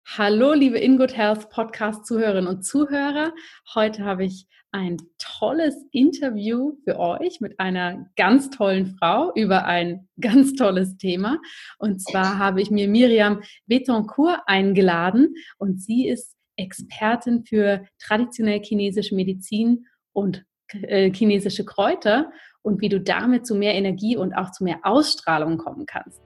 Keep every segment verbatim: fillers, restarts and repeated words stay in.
Hallo, liebe In Good Health Podcast-Zuhörerinnen und Zuhörer. Heute habe ich ein tolles Interview für euch mit einer ganz tollen Frau über ein ganz tolles Thema. Und zwar habe ich mir Miriam Betancourt eingeladen und sie ist Expertin für traditionell chinesische Medizin und äh, chinesische Kräuter und wie du damit zu mehr Energie und auch zu mehr Ausstrahlung kommen kannst.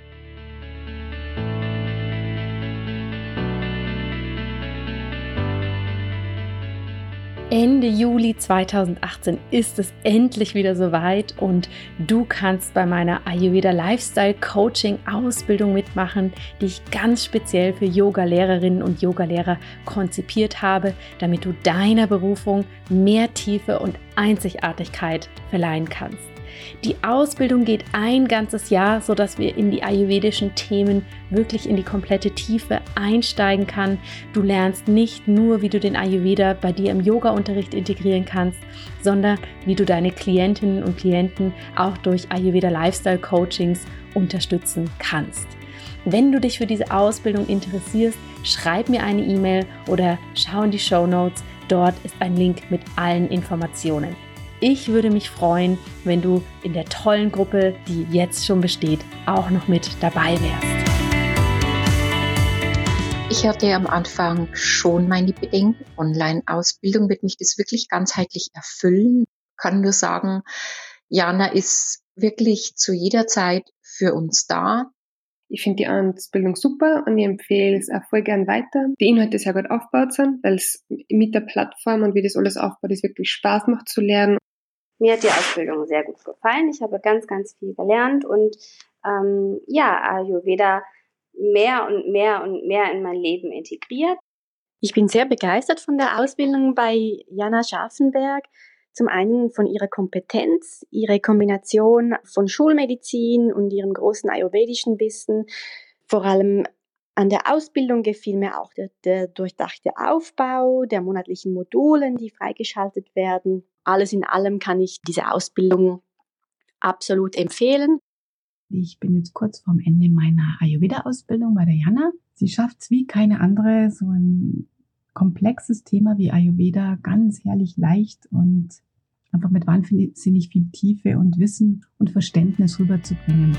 Ende Juli zweitausendachtzehn ist es endlich wieder soweit und du kannst bei meiner Ayurveda Lifestyle Coaching Ausbildung mitmachen, die ich ganz speziell für Yoga-Lehrerinnen und Yoga-Lehrer konzipiert habe, damit du deiner Berufung mehr Tiefe und Einzigartigkeit verleihen kannst. Die Ausbildung geht ein ganzes Jahr, sodass wir in die ayurvedischen Themen wirklich in die komplette Tiefe einsteigen kann. Du lernst nicht nur, wie du den Ayurveda bei dir im Yoga-Unterricht integrieren kannst, sondern wie du deine Klientinnen und Klienten auch durch Ayurveda Lifestyle Coachings unterstützen kannst. Wenn du dich für diese Ausbildung interessierst, schreib mir eine E-Mail oder schau in die Shownotes. Dort ist ein Link mit allen Informationen. Ich würde mich freuen, wenn du in der tollen Gruppe, die jetzt schon besteht, auch noch mit dabei wärst. Ich hatte am Anfang schon meine Bedenken. Online-Ausbildung, wird mich das wirklich ganzheitlich erfüllen? Ich kann nur sagen, Jana ist wirklich zu jeder Zeit für uns da. Ich finde die Ausbildung super und ich empfehle es auch voll gern weiter. Die Inhalte sehr gut aufgebaut sind, weil es mit der Plattform und wie das alles aufbaut, es wirklich Spaß macht zu lernen. Mir hat die Ausbildung sehr gut gefallen. Ich habe ganz, ganz viel gelernt und ähm, ja, Ayurveda mehr und mehr und mehr in mein Leben integriert. Ich bin sehr begeistert von der Ausbildung bei Jana Scharfenberg. Zum einen von ihrer Kompetenz, ihre Kombination von Schulmedizin und ihrem großen ayurvedischen Wissen. Vor allem an der Ausbildung gefiel mir auch der, der durchdachte Aufbau der monatlichen Modulen, die freigeschaltet werden. Alles in allem kann ich diese Ausbildung absolut empfehlen. Ich bin jetzt kurz vorm Ende meiner Ayurveda-Ausbildung bei der Jana. Sie schafft es wie keine andere, so ein komplexes Thema wie Ayurveda ganz herrlich leicht und einfach mit wahnsinnig viel Tiefe und Wissen und Verständnis rüberzubringen.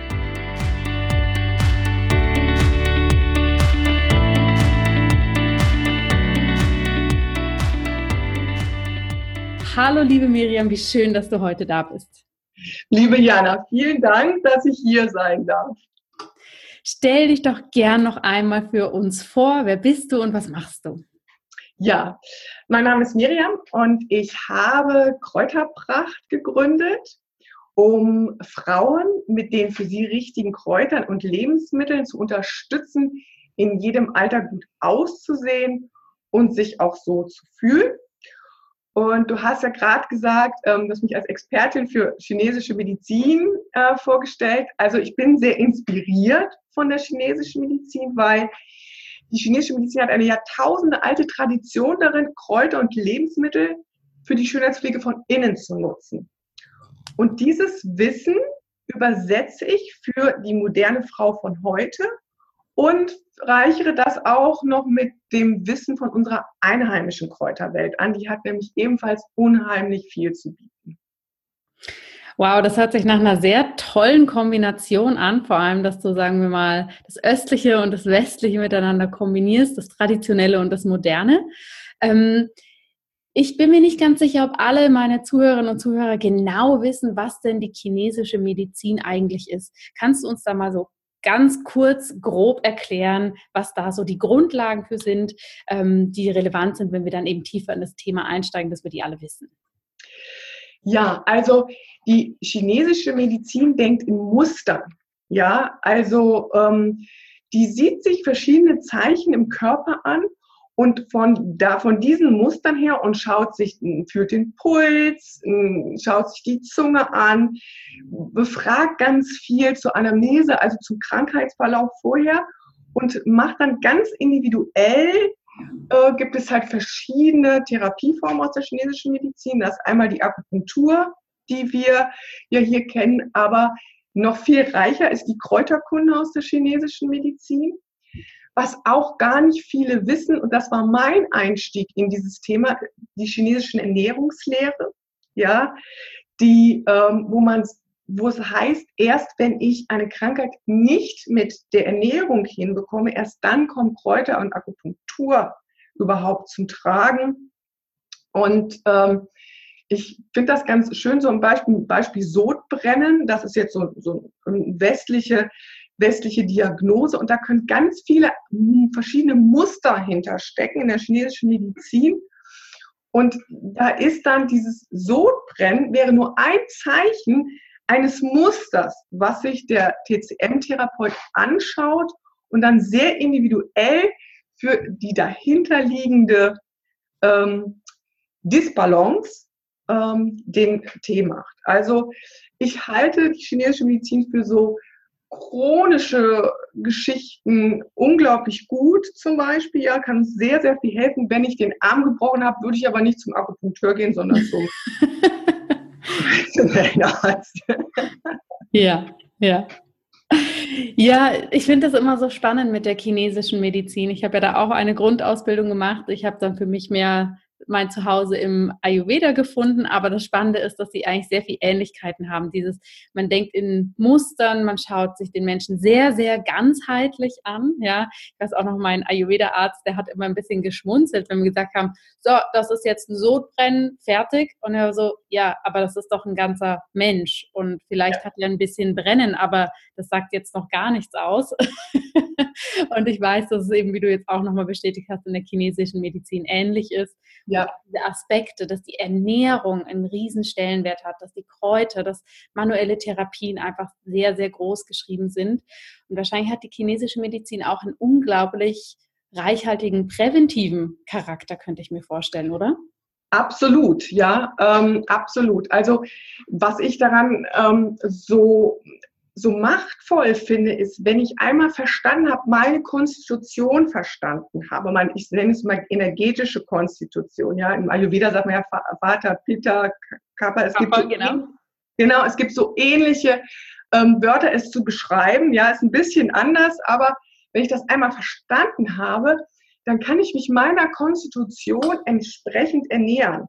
Hallo liebe Miriam, wie schön, dass du heute da bist. Liebe Jana, vielen Dank, dass ich hier sein darf. Stell dich doch gern noch einmal für uns vor. Wer bist du und was machst du? Ja, mein Name ist Miriam und ich habe Kräuterpracht gegründet, um Frauen mit den für sie richtigen Kräutern und Lebensmitteln zu unterstützen, in jedem Alter gut auszusehen und sich auch so zu fühlen. Und du hast ja gerade gesagt, ähm, du hast mich als Expertin für chinesische Medizin äh, vorgestellt. Also ich bin sehr inspiriert von der chinesischen Medizin, weil die chinesische Medizin hat eine Jahrtausende alte Tradition darin, Kräuter und Lebensmittel für die Schönheitspflege von innen zu nutzen. Und dieses Wissen übersetze ich für die moderne Frau von heute und reichere das auch noch mit dem Wissen von unserer einheimischen Kräuterwelt an. Die hat nämlich ebenfalls unheimlich viel zu bieten. Wow, das hört sich nach einer sehr tollen Kombination an, vor allem, dass du, sagen wir mal, das Östliche und das Westliche miteinander kombinierst, das Traditionelle und das Moderne. Ähm, ich bin mir nicht ganz sicher, ob alle meine Zuhörerinnen und Zuhörer genau wissen, was denn die chinesische Medizin eigentlich ist. Kannst du uns da mal so ganz kurz, grob erklären, was da so die Grundlagen für sind, ähm, die relevant sind, wenn wir dann eben tiefer in das Thema einsteigen, dass wir die alle wissen? Ja, also die chinesische Medizin denkt in Mustern. Ja, also ähm, die sieht sich verschiedene Zeichen im Körper an und von, da, von diesen Mustern her und schaut sich, fühlt den Puls, schaut sich die Zunge an, befragt ganz viel zur Anamnese, also zum Krankheitsverlauf vorher und macht dann ganz individuell, äh, gibt es halt verschiedene Therapieformen aus der chinesischen Medizin. Das ist einmal die Akupunktur, die wir ja hier kennen, aber noch viel reicher ist die Kräuterkunde aus der chinesischen Medizin. was auch gar nicht viele wissen, und das war mein Einstieg in dieses Thema, die chinesischen Ernährungslehre, ja, die, ähm, wo man, wo es heißt, erst wenn ich eine Krankheit nicht mit der Ernährung hinbekomme, erst dann kommen Kräuter und Akupunktur überhaupt zum Tragen. Und ähm, ich finde das ganz schön, so ein Beispiel, Beispiel Sodbrennen, das ist jetzt so, so eine westliche, westliche Diagnose, und da können ganz viele verschiedene Muster hinterstecken in der chinesischen Medizin. Und da ist dann dieses Sodbrennen, wäre nur ein Zeichen eines Musters, was sich der T C M-Therapeut anschaut und dann sehr individuell für die dahinterliegende ähm, Disbalance ähm, den Tee macht. Also ich halte die chinesische Medizin für so chronische Geschichten unglaublich gut, zum Beispiel, ja, kann sehr, sehr viel helfen. Wenn ich den Arm gebrochen habe, würde ich aber nicht zum Akupunkteur gehen, sondern zum Arzt. Ja, ja. Ja, ich finde das immer so spannend mit der chinesischen Medizin. Ich habe ja da auch eine Grundausbildung gemacht. Ich habe dann für mich mehr mein Zuhause im Ayurveda gefunden, aber das Spannende ist, dass sie eigentlich sehr viel Ähnlichkeiten haben. Dieses, man denkt in Mustern, man schaut sich den Menschen sehr, sehr ganzheitlich an. Ja, ich weiß auch noch, mein Ayurveda-Arzt, der hat immer ein bisschen geschmunzelt, wenn wir gesagt haben, so, das ist jetzt ein Sodbrennen, fertig. Und er war so, ja, aber das ist doch ein ganzer Mensch und vielleicht ja. hat er ein bisschen Brennen, aber das sagt jetzt noch gar nichts aus. Und ich weiß, dass es eben, wie du jetzt auch nochmal bestätigt hast, in der chinesischen Medizin ähnlich ist. Ja. Diese Aspekte, dass die Ernährung einen riesen Stellenwert hat, dass die Kräuter, dass manuelle Therapien einfach sehr, sehr groß geschrieben sind. Und wahrscheinlich hat die chinesische Medizin auch einen unglaublich reichhaltigen präventiven Charakter, könnte ich mir vorstellen, oder? Absolut, ja, ähm, absolut. Also was ich daran ähm, so... so machtvoll finde, ist, wenn ich einmal verstanden habe, meine Konstitution verstanden habe, mein, ich nenne es mal energetische Konstitution, ja, im Ayurveda sagt man ja Vata, Pitta, Kapha, es gibt so, genau. genau, es gibt so ähnliche ähm, Wörter, es zu beschreiben, ja, ist ein bisschen anders, aber wenn ich das einmal verstanden habe, dann kann ich mich meiner Konstitution entsprechend ernähren.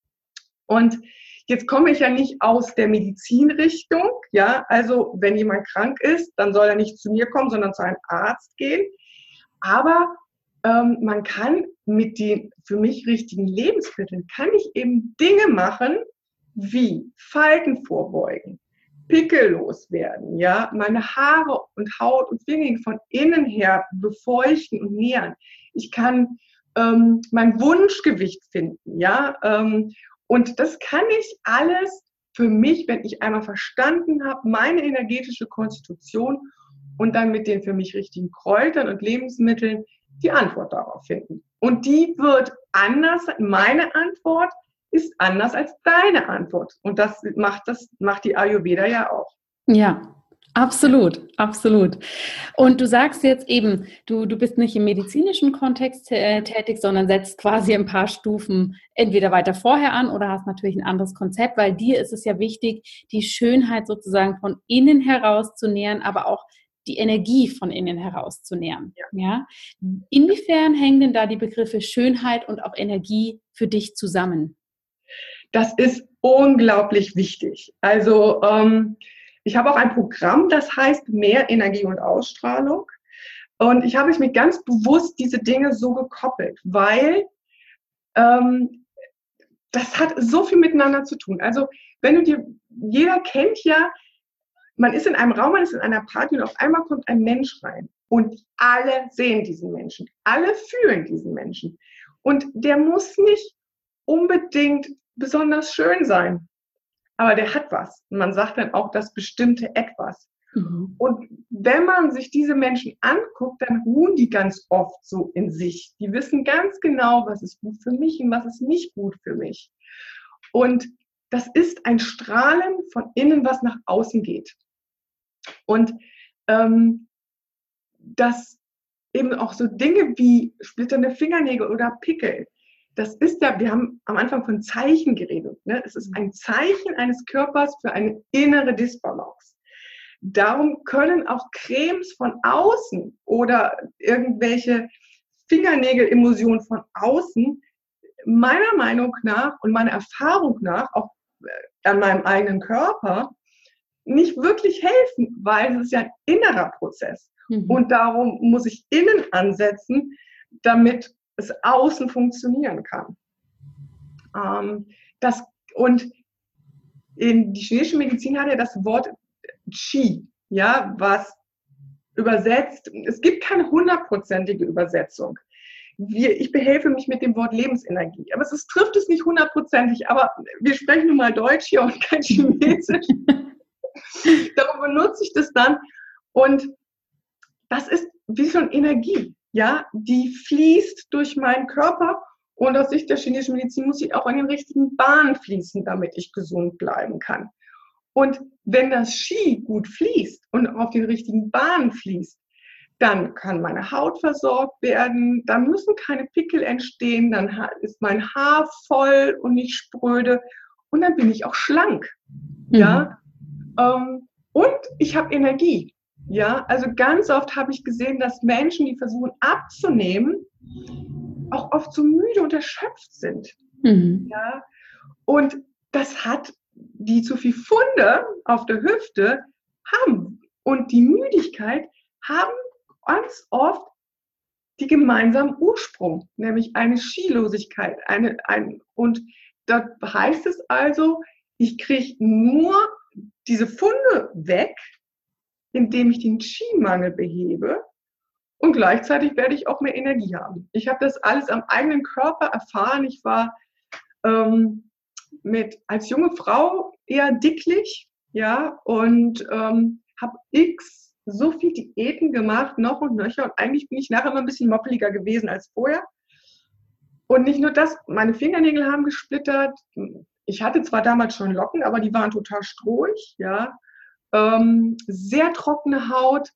Und jetzt komme ich ja nicht aus der Medizinrichtung, ja, also wenn jemand krank ist, dann soll er nicht zu mir kommen, sondern zu einem Arzt gehen. Aber ähm, man kann mit den für mich richtigen Lebensmitteln, kann ich eben Dinge machen, wie Falten vorbeugen, Pickel loswerden, ja, meine Haare und Haut und Finger von innen her befeuchten und nähren. Ich kann ähm, mein Wunschgewicht finden, ja, ähm, und das kann ich alles für mich, wenn ich einmal verstanden habe, meine energetische Konstitution und dann mit den für mich richtigen Kräutern und Lebensmitteln die Antwort darauf finden. Und die wird anders, meine Antwort ist anders als deine Antwort. Und das macht, das macht die Ayurveda ja auch. Ja. Absolut, absolut. Und du sagst jetzt eben, du, du bist nicht im medizinischen Kontext äh, tätig, sondern setzt quasi ein paar Stufen entweder weiter vorher an oder hast natürlich ein anderes Konzept, weil dir ist es ja wichtig, die Schönheit sozusagen von innen heraus zu nähern, aber auch die Energie von innen heraus zu nähern. Ja. Ja? Inwiefern hängen denn da die Begriffe Schönheit und auch Energie für dich zusammen? Das ist unglaublich wichtig. Also ähm, ich habe auch ein Programm, das heißt Mehr Energie und Ausstrahlung. Und ich habe mich mir ganz bewusst diese Dinge so gekoppelt, weil ähm, das hat so viel miteinander zu tun. Also wenn du dir, jeder kennt ja, man ist in einem Raum, man ist in einer Party und auf einmal kommt ein Mensch rein. Und alle sehen diesen Menschen, alle fühlen diesen Menschen. Und der muss nicht unbedingt besonders schön sein. Aber der hat was. Und man sagt dann auch das bestimmte Etwas. Mhm. Und wenn man sich diese Menschen anguckt, dann ruhen die ganz oft so in sich. Die wissen ganz genau, was ist gut für mich und was ist nicht gut für mich. Und das ist ein Strahlen von innen, was nach außen geht. Und ähm, dass eben auch so Dinge wie splitternde Fingernägel oder Pickel, das ist ja, wir haben am Anfang von Zeichen geredet. Ne? Es ist ein Zeichen eines Körpers für eine innere Disbalance. darum können auch Cremes von außen oder irgendwelche Fingernägel-Emulsionen von außen meiner Meinung nach und meiner Erfahrung nach, auch an meinem eigenen Körper, nicht wirklich helfen, weil es ist ja ein innerer Prozess. Mhm. Und darum muss ich innen ansetzen, damit es außen funktionieren kann. Ähm, das, und in die chinesische Medizin hat ja das Wort Qi, ja, was übersetzt, es gibt keine hundertprozentige Übersetzung. Wir, ich behelfe mich mit dem Wort Lebensenergie, aber es ist, trifft es nicht hundertprozentig, aber wir sprechen nun mal Deutsch hier und kein Chinesisch. Darum benutze ich das dann und das ist wie schon Energie, ja, die fließt durch meinen Körper und aus Sicht der chinesischen Medizin muss sie auch in den richtigen Bahnen fließen, damit ich gesund bleiben kann. Und wenn das Qi gut fließt und auf den richtigen Bahnen fließt, dann kann meine Haut versorgt werden, dann müssen keine Pickel entstehen, dann ist mein Haar voll und nicht spröde und dann bin ich auch schlank. Mhm. Ja? Ähm, und ich habe Energie. Ja? Also ganz oft habe ich gesehen, dass Menschen, die versuchen abzunehmen, auch oft so müde und erschöpft sind. Mhm. Ja? Und das hat die zu viel Funde auf der Hüfte haben und die Müdigkeit haben ganz oft die gemeinsamen Ursprung, nämlich eine Qi-Losigkeit. Eine, ein, und da heißt es also, ich kriege nur diese Funde weg, indem ich den Qi-Mangel behebe und gleichzeitig werde ich auch mehr Energie haben. Ich habe das alles am eigenen Körper erfahren. Ich war ähm, mit, als junge Frau eher dicklich, ja, und ähm, habe x so viel Diäten gemacht, noch und nöcher. Und eigentlich bin ich nachher immer ein bisschen moppeliger gewesen als vorher. Und nicht nur das, meine Fingernägel haben gesplittert. Ich hatte zwar damals schon Locken, aber die waren total strohig, ja. Ähm, sehr trockene Haut.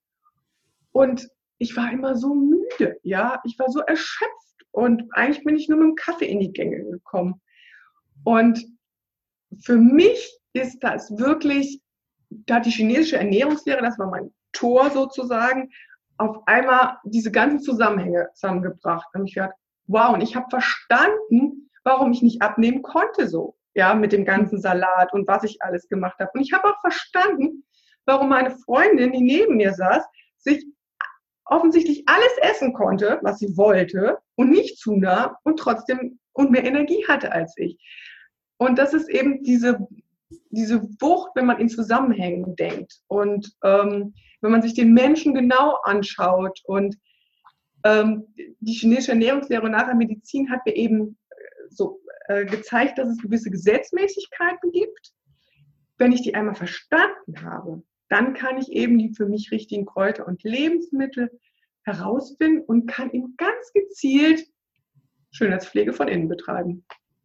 Und ich war immer so müde, ja. Ich war so erschöpft. Und eigentlich bin ich nur mit dem Kaffee in die Gänge gekommen. Und für mich ist das wirklich, da hat die chinesische Ernährungslehre, das war mein Tor sozusagen, auf einmal diese ganzen Zusammenhänge zusammengebracht. Und ich gedacht, wow, und ich habe verstanden, warum ich nicht abnehmen konnte so, ja, mit dem ganzen Salat und was ich alles gemacht habe. Und ich habe auch verstanden, warum meine Freundin, die neben mir saß, sich offensichtlich alles essen konnte, was sie wollte und nicht zunahm und trotzdem und mehr Energie hatte als ich. Und das ist eben diese diese Wucht, wenn man in Zusammenhängen denkt und ähm, wenn man sich den Menschen genau anschaut und ähm, die chinesische Ernährungslehre nach der Medizin hat mir eben so äh, gezeigt, dass es gewisse Gesetzmäßigkeiten gibt. Wenn ich die einmal verstanden habe, dann kann ich eben die für mich richtigen Kräuter und Lebensmittel herausfinden und kann eben ganz gezielt Schönheitspflege von innen betreiben.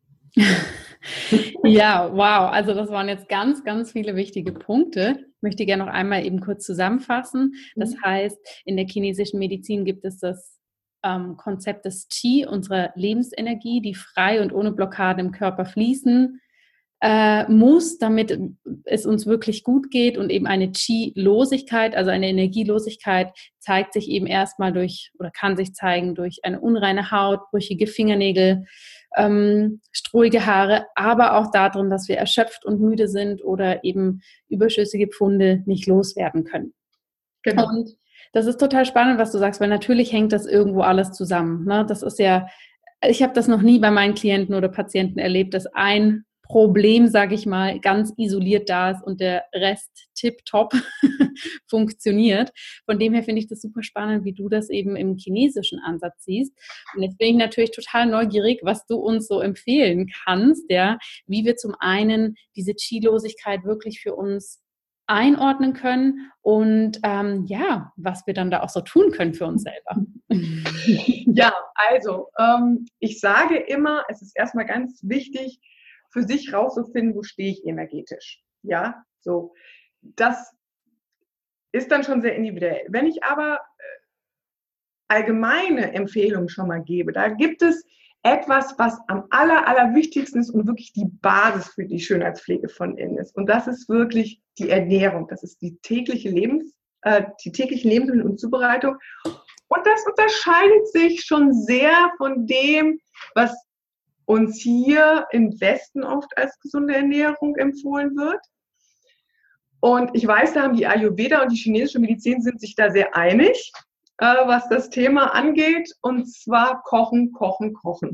Ja, wow. Also das waren jetzt ganz, ganz viele wichtige Punkte. Ich möchte gerne noch einmal eben kurz zusammenfassen. Das heißt, in der chinesischen Medizin gibt es das ähm, Konzept des Qi, unserer Lebensenergie, die frei und ohne Blockaden im Körper fließen äh, muss, damit es uns wirklich gut geht. Und eben eine Qi-Losigkeit, also eine Energielosigkeit, zeigt sich eben erstmal durch oder kann sich zeigen durch eine unreine Haut, brüchige Fingernägel, Ähm, strohige Haare, aber auch darin, dass wir erschöpft und müde sind oder eben überschüssige Pfunde nicht loswerden können. Genau. Und das ist total spannend, was du sagst, weil natürlich hängt das irgendwo alles zusammen. Ne? Das ist ja, ich habe das noch nie bei meinen Klienten oder Patienten erlebt, dass ein Problem, sage ich mal, ganz isoliert da ist und der Rest tipptopp funktioniert. Von dem her finde ich das super spannend, wie du das eben im chinesischen Ansatz siehst. Und jetzt bin ich natürlich total neugierig, was du uns so empfehlen kannst, ja, wie wir zum einen diese Qi-Losigkeit wirklich für uns einordnen können und ähm, ja, was wir dann da auch so tun können für uns selber. Ja, also ähm, ich sage immer, es ist erstmal ganz wichtig, für sich rauszufinden, wo stehe ich energetisch. Ja, so. Das ist dann schon sehr individuell. Wenn ich aber allgemeine Empfehlungen schon mal gebe, da gibt es etwas, was am aller, allerwichtigsten ist und wirklich die Basis für die Schönheitspflege von innen ist. Und das ist wirklich die Ernährung. Das ist die tägliche Lebens, äh, die tägliche Lebensmittel- und Zubereitung. Und das unterscheidet sich schon sehr von dem, was uns hier im Westen oft als gesunde Ernährung empfohlen wird. Und ich weiß, da haben die Ayurveda und die chinesische Medizin sind sich da sehr einig, äh, was das Thema angeht. Und zwar kochen, kochen, kochen.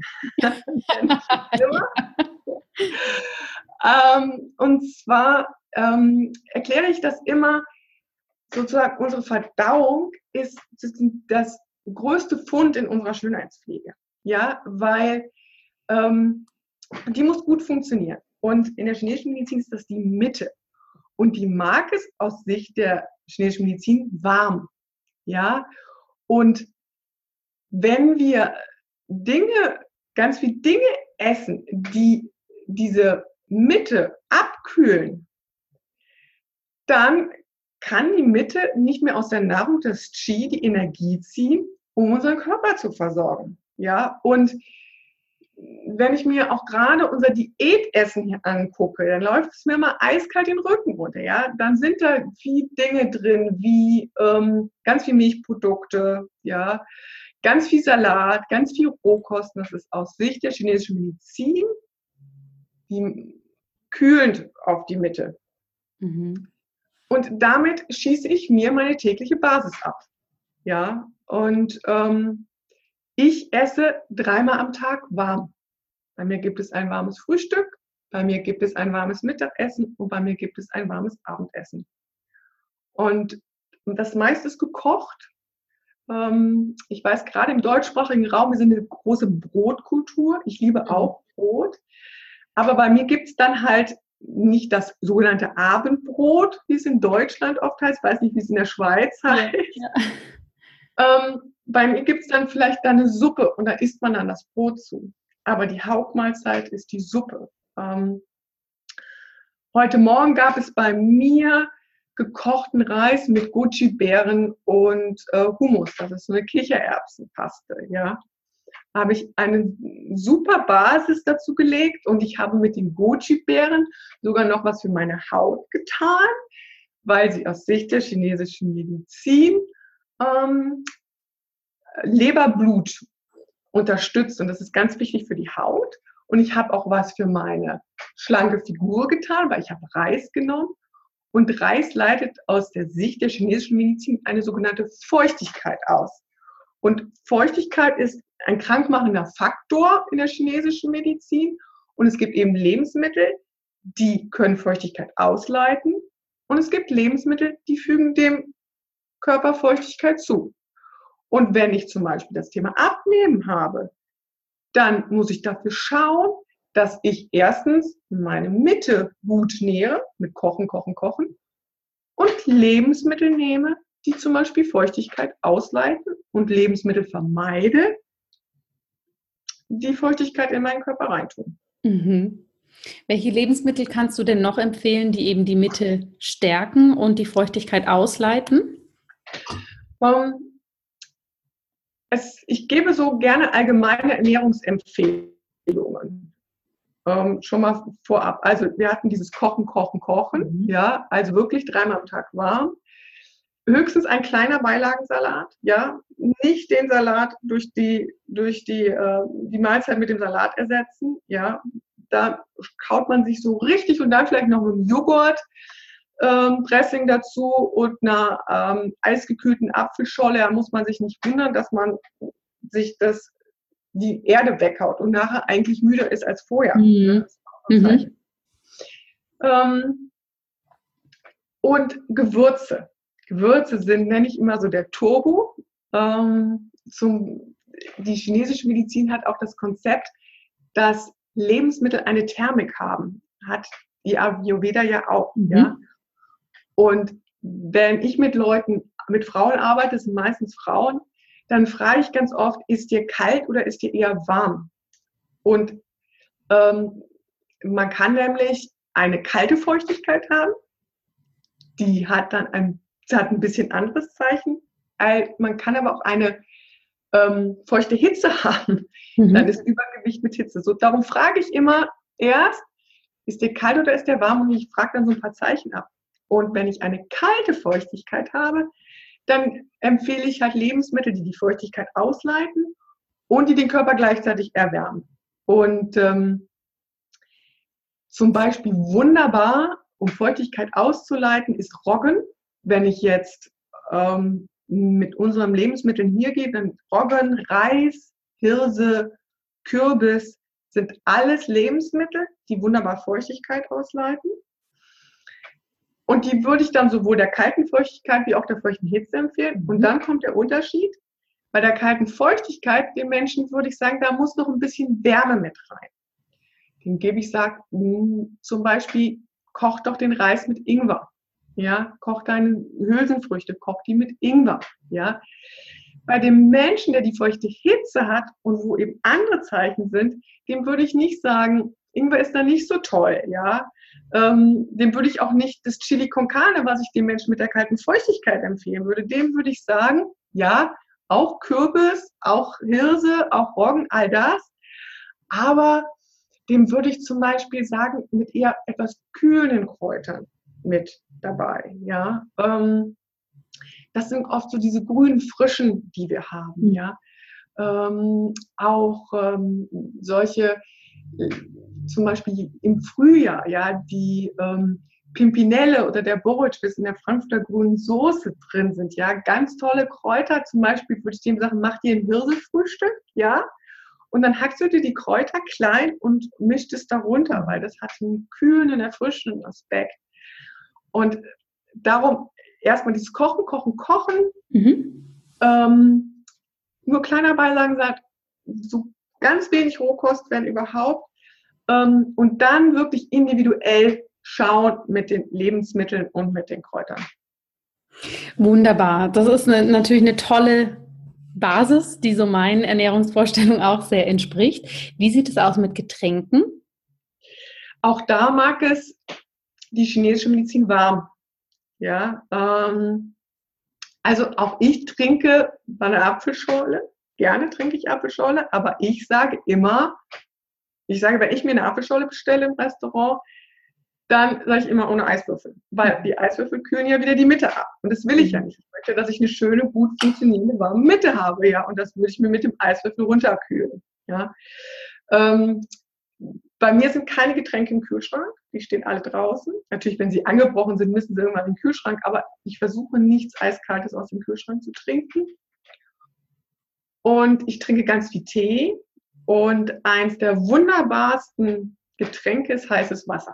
ähm, und zwar ähm, erkläre ich das immer, sozusagen unsere Verdauung ist das größte Fund in unserer Schönheitspflege. Ja, weil ähm, die muss gut funktionieren. Und in der chinesischen Medizin ist das die Mitte. Und die mag es aus Sicht der chinesischen Medizin warm. Ja, und wenn wir Dinge, ganz viele Dinge essen, die diese Mitte abkühlen, dann kann die Mitte nicht mehr aus der Nahrung, das Qi, die Energie ziehen, um unseren Körper zu versorgen. Ja, und wenn ich mir auch gerade unser Diätessen hier angucke, dann läuft es mir mal eiskalt den Rücken runter. Ja, dann sind da viele Dinge drin, wie ähm, ganz viel Milchprodukte, ja, ganz viel Salat, ganz viel Rohkost. Das ist aus Sicht der chinesischen Medizin die kühlend auf die Mitte. Mhm. Und damit schieße ich mir meine tägliche Basis ab. Ja, und ähm, ich esse dreimal am Tag warm. Bei mir gibt es ein warmes Frühstück, bei mir gibt es ein warmes Mittagessen und bei mir gibt es ein warmes Abendessen. Und das meiste ist gekocht. Ähm, ich weiß, gerade im deutschsprachigen Raum, wir sind eine große Brotkultur. Ich liebe auch Brot. Aber bei mir gibt es dann halt nicht das sogenannte Abendbrot, wie es in Deutschland oft heißt. Ich weiß nicht, wie es in der Schweiz heißt. Ja, ja. Ähm, bei mir gibt es dann vielleicht dann eine Suppe und da isst man dann das Brot zu. Aber die Hauptmahlzeit ist die Suppe. Ähm, heute Morgen gab es bei mir gekochten Reis mit Goji-Beeren und äh, Hummus. Das ist so eine Kichererbsenpaste. Ja, habe ich eine super Basis dazu gelegt und ich habe mit den Goji-Beeren sogar noch was für meine Haut getan, weil sie aus Sicht der chinesischen Medizin ähm, Leberblut unterstützt und das ist ganz wichtig für die Haut. Und ich habe auch was für meine schlanke Figur getan, weil ich habe Reis genommen und Reis leitet aus der Sicht der chinesischen Medizin eine sogenannte Feuchtigkeit aus. Und Feuchtigkeit ist ein krankmachender Faktor in der chinesischen Medizin und es gibt eben Lebensmittel, die können Feuchtigkeit ausleiten und es gibt Lebensmittel, die fügen dem Körper Feuchtigkeit zu. Und wenn ich zum Beispiel das Thema Abnehmen habe, dann muss ich dafür schauen, dass ich erstens meine Mitte gut nähere, mit Kochen, Kochen, Kochen und Lebensmittel nehme, die zum Beispiel Feuchtigkeit ausleiten und Lebensmittel vermeide, die Feuchtigkeit in meinen Körper reintun. Mhm. Welche Lebensmittel kannst du denn noch empfehlen, die eben die Mitte stärken und die Feuchtigkeit ausleiten? Um, es, ich gebe so gerne allgemeine Ernährungsempfehlungen. Um, schon mal vorab. Also wir hatten dieses Kochen, Kochen, Kochen. Mhm. Ja, also wirklich dreimal am Tag warm. Höchstens ein kleiner Beilagensalat, ja, nicht den Salat durch die durch die äh, die Mahlzeit mit dem Salat ersetzen, ja, da kaut man sich so richtig und dann vielleicht noch mit einem Joghurt ähm, Dressing dazu und einer ähm, eisgekühlten Apfelscholle, da muss man sich nicht wundern, dass man sich das die Erde weghaut und nachher eigentlich müder ist als vorher. Mhm. Mhm. Ähm, und Gewürze. Gewürze sind, nenne ich immer so der Turbo. Ähm, zum, die chinesische Medizin hat auch das Konzept, dass Lebensmittel eine Thermik haben. Hat die Ayurveda ja auch. Mhm. Ja? Und wenn ich mit Leuten, mit Frauen arbeite, das sind meistens Frauen, dann frage ich ganz oft, ist dir kalt oder ist dir eher warm? Und ähm, man kann nämlich eine kalte Feuchtigkeit haben, die hat dann ein hat ein bisschen anderes Zeichen. Man kann aber auch eine ähm, feuchte Hitze haben, mhm. dann ist Übergewicht mit Hitze. So, darum frage ich immer erst, ist der kalt oder ist der warm? Und ich frage dann so ein paar Zeichen ab. Und wenn ich eine kalte Feuchtigkeit habe, dann empfehle ich halt Lebensmittel, die die Feuchtigkeit ausleiten und die den Körper gleichzeitig erwärmen. Und ähm, zum Beispiel wunderbar, um Feuchtigkeit auszuleiten, ist Roggen. Wenn ich jetzt ähm, mit unseren Lebensmitteln hier gehe, dann Roggen, Reis, Hirse, Kürbis sind alles Lebensmittel, die wunderbar Feuchtigkeit ausleiten. Und die würde ich dann sowohl der kalten Feuchtigkeit wie auch der feuchten Hitze empfehlen. Und dann kommt der Unterschied. Bei der kalten Feuchtigkeit, den Menschen würde ich sagen, da muss noch ein bisschen Wärme mit rein. Den gebe ich, sage zum Beispiel, koch doch den Reis mit Ingwer. Ja, koch deine Hülsenfrüchte, koch die mit Ingwer. Ja. Bei dem Menschen, der die feuchte Hitze hat und wo eben andere Zeichen sind, dem würde ich nicht sagen, Ingwer ist da nicht so toll. Ja. Ähm, dem würde ich auch nicht das Chili con Carne, was ich dem Menschen mit der kalten Feuchtigkeit empfehlen würde, dem würde ich sagen, ja, auch Kürbis, auch Hirse, auch Roggen, all das. Aber dem würde ich zum Beispiel sagen, mit eher etwas kühlen Kräutern mit dabei. Ja, ähm, das sind oft so diese grünen Frischen, die wir haben. Ja, ähm, auch ähm, solche, äh, zum Beispiel im Frühjahr, ja, die ähm, Pimpinelle oder der Borretsch, das in der Frankfurter grünen Soße drin sind. Ja, ganz tolle Kräuter. Zum Beispiel würde ich dem sagen, mach dir ein Hirsefrühstück, ja. Und dann hackst du dir die Kräuter klein und mischt es darunter, weil das hat einen kühlen, erfrischenden Aspekt. Und darum erstmal dieses Kochen, Kochen, Kochen. Mhm. Ähm, nur kleiner Beilagensatz, so ganz wenig Rohkost, wenn überhaupt. Ähm, und dann wirklich individuell schauen mit den Lebensmitteln und mit den Kräutern. Wunderbar. Das ist eine, natürlich eine tolle Basis, die so meinen Ernährungsvorstellungen auch sehr entspricht. Wie sieht es aus mit Getränken? Auch da mag es die chinesische Medizin warm. Ja, ähm, also auch ich trinke eine Apfelschorle. Gerne trinke ich Apfelschorle, aber ich sage immer, ich sage, wenn ich mir eine Apfelschorle bestelle im Restaurant, dann sage ich immer ohne Eiswürfel, weil die Eiswürfel kühlen ja wieder die Mitte ab. Und das will ich ja nicht. Ich möchte, dass ich eine schöne, gut funktionierende, warme Mitte habe, ja. Und das würde ich mir mit dem Eiswürfel runterkühlen, ja. Ähm, bei mir sind keine Getränke im Kühlschrank. Die stehen alle draußen. Natürlich, wenn sie angebrochen sind, müssen sie irgendwann in den Kühlschrank. Aber ich versuche nichts Eiskaltes aus dem Kühlschrank zu trinken. Und ich trinke ganz viel Tee. Und eins der wunderbarsten Getränke ist heißes Wasser.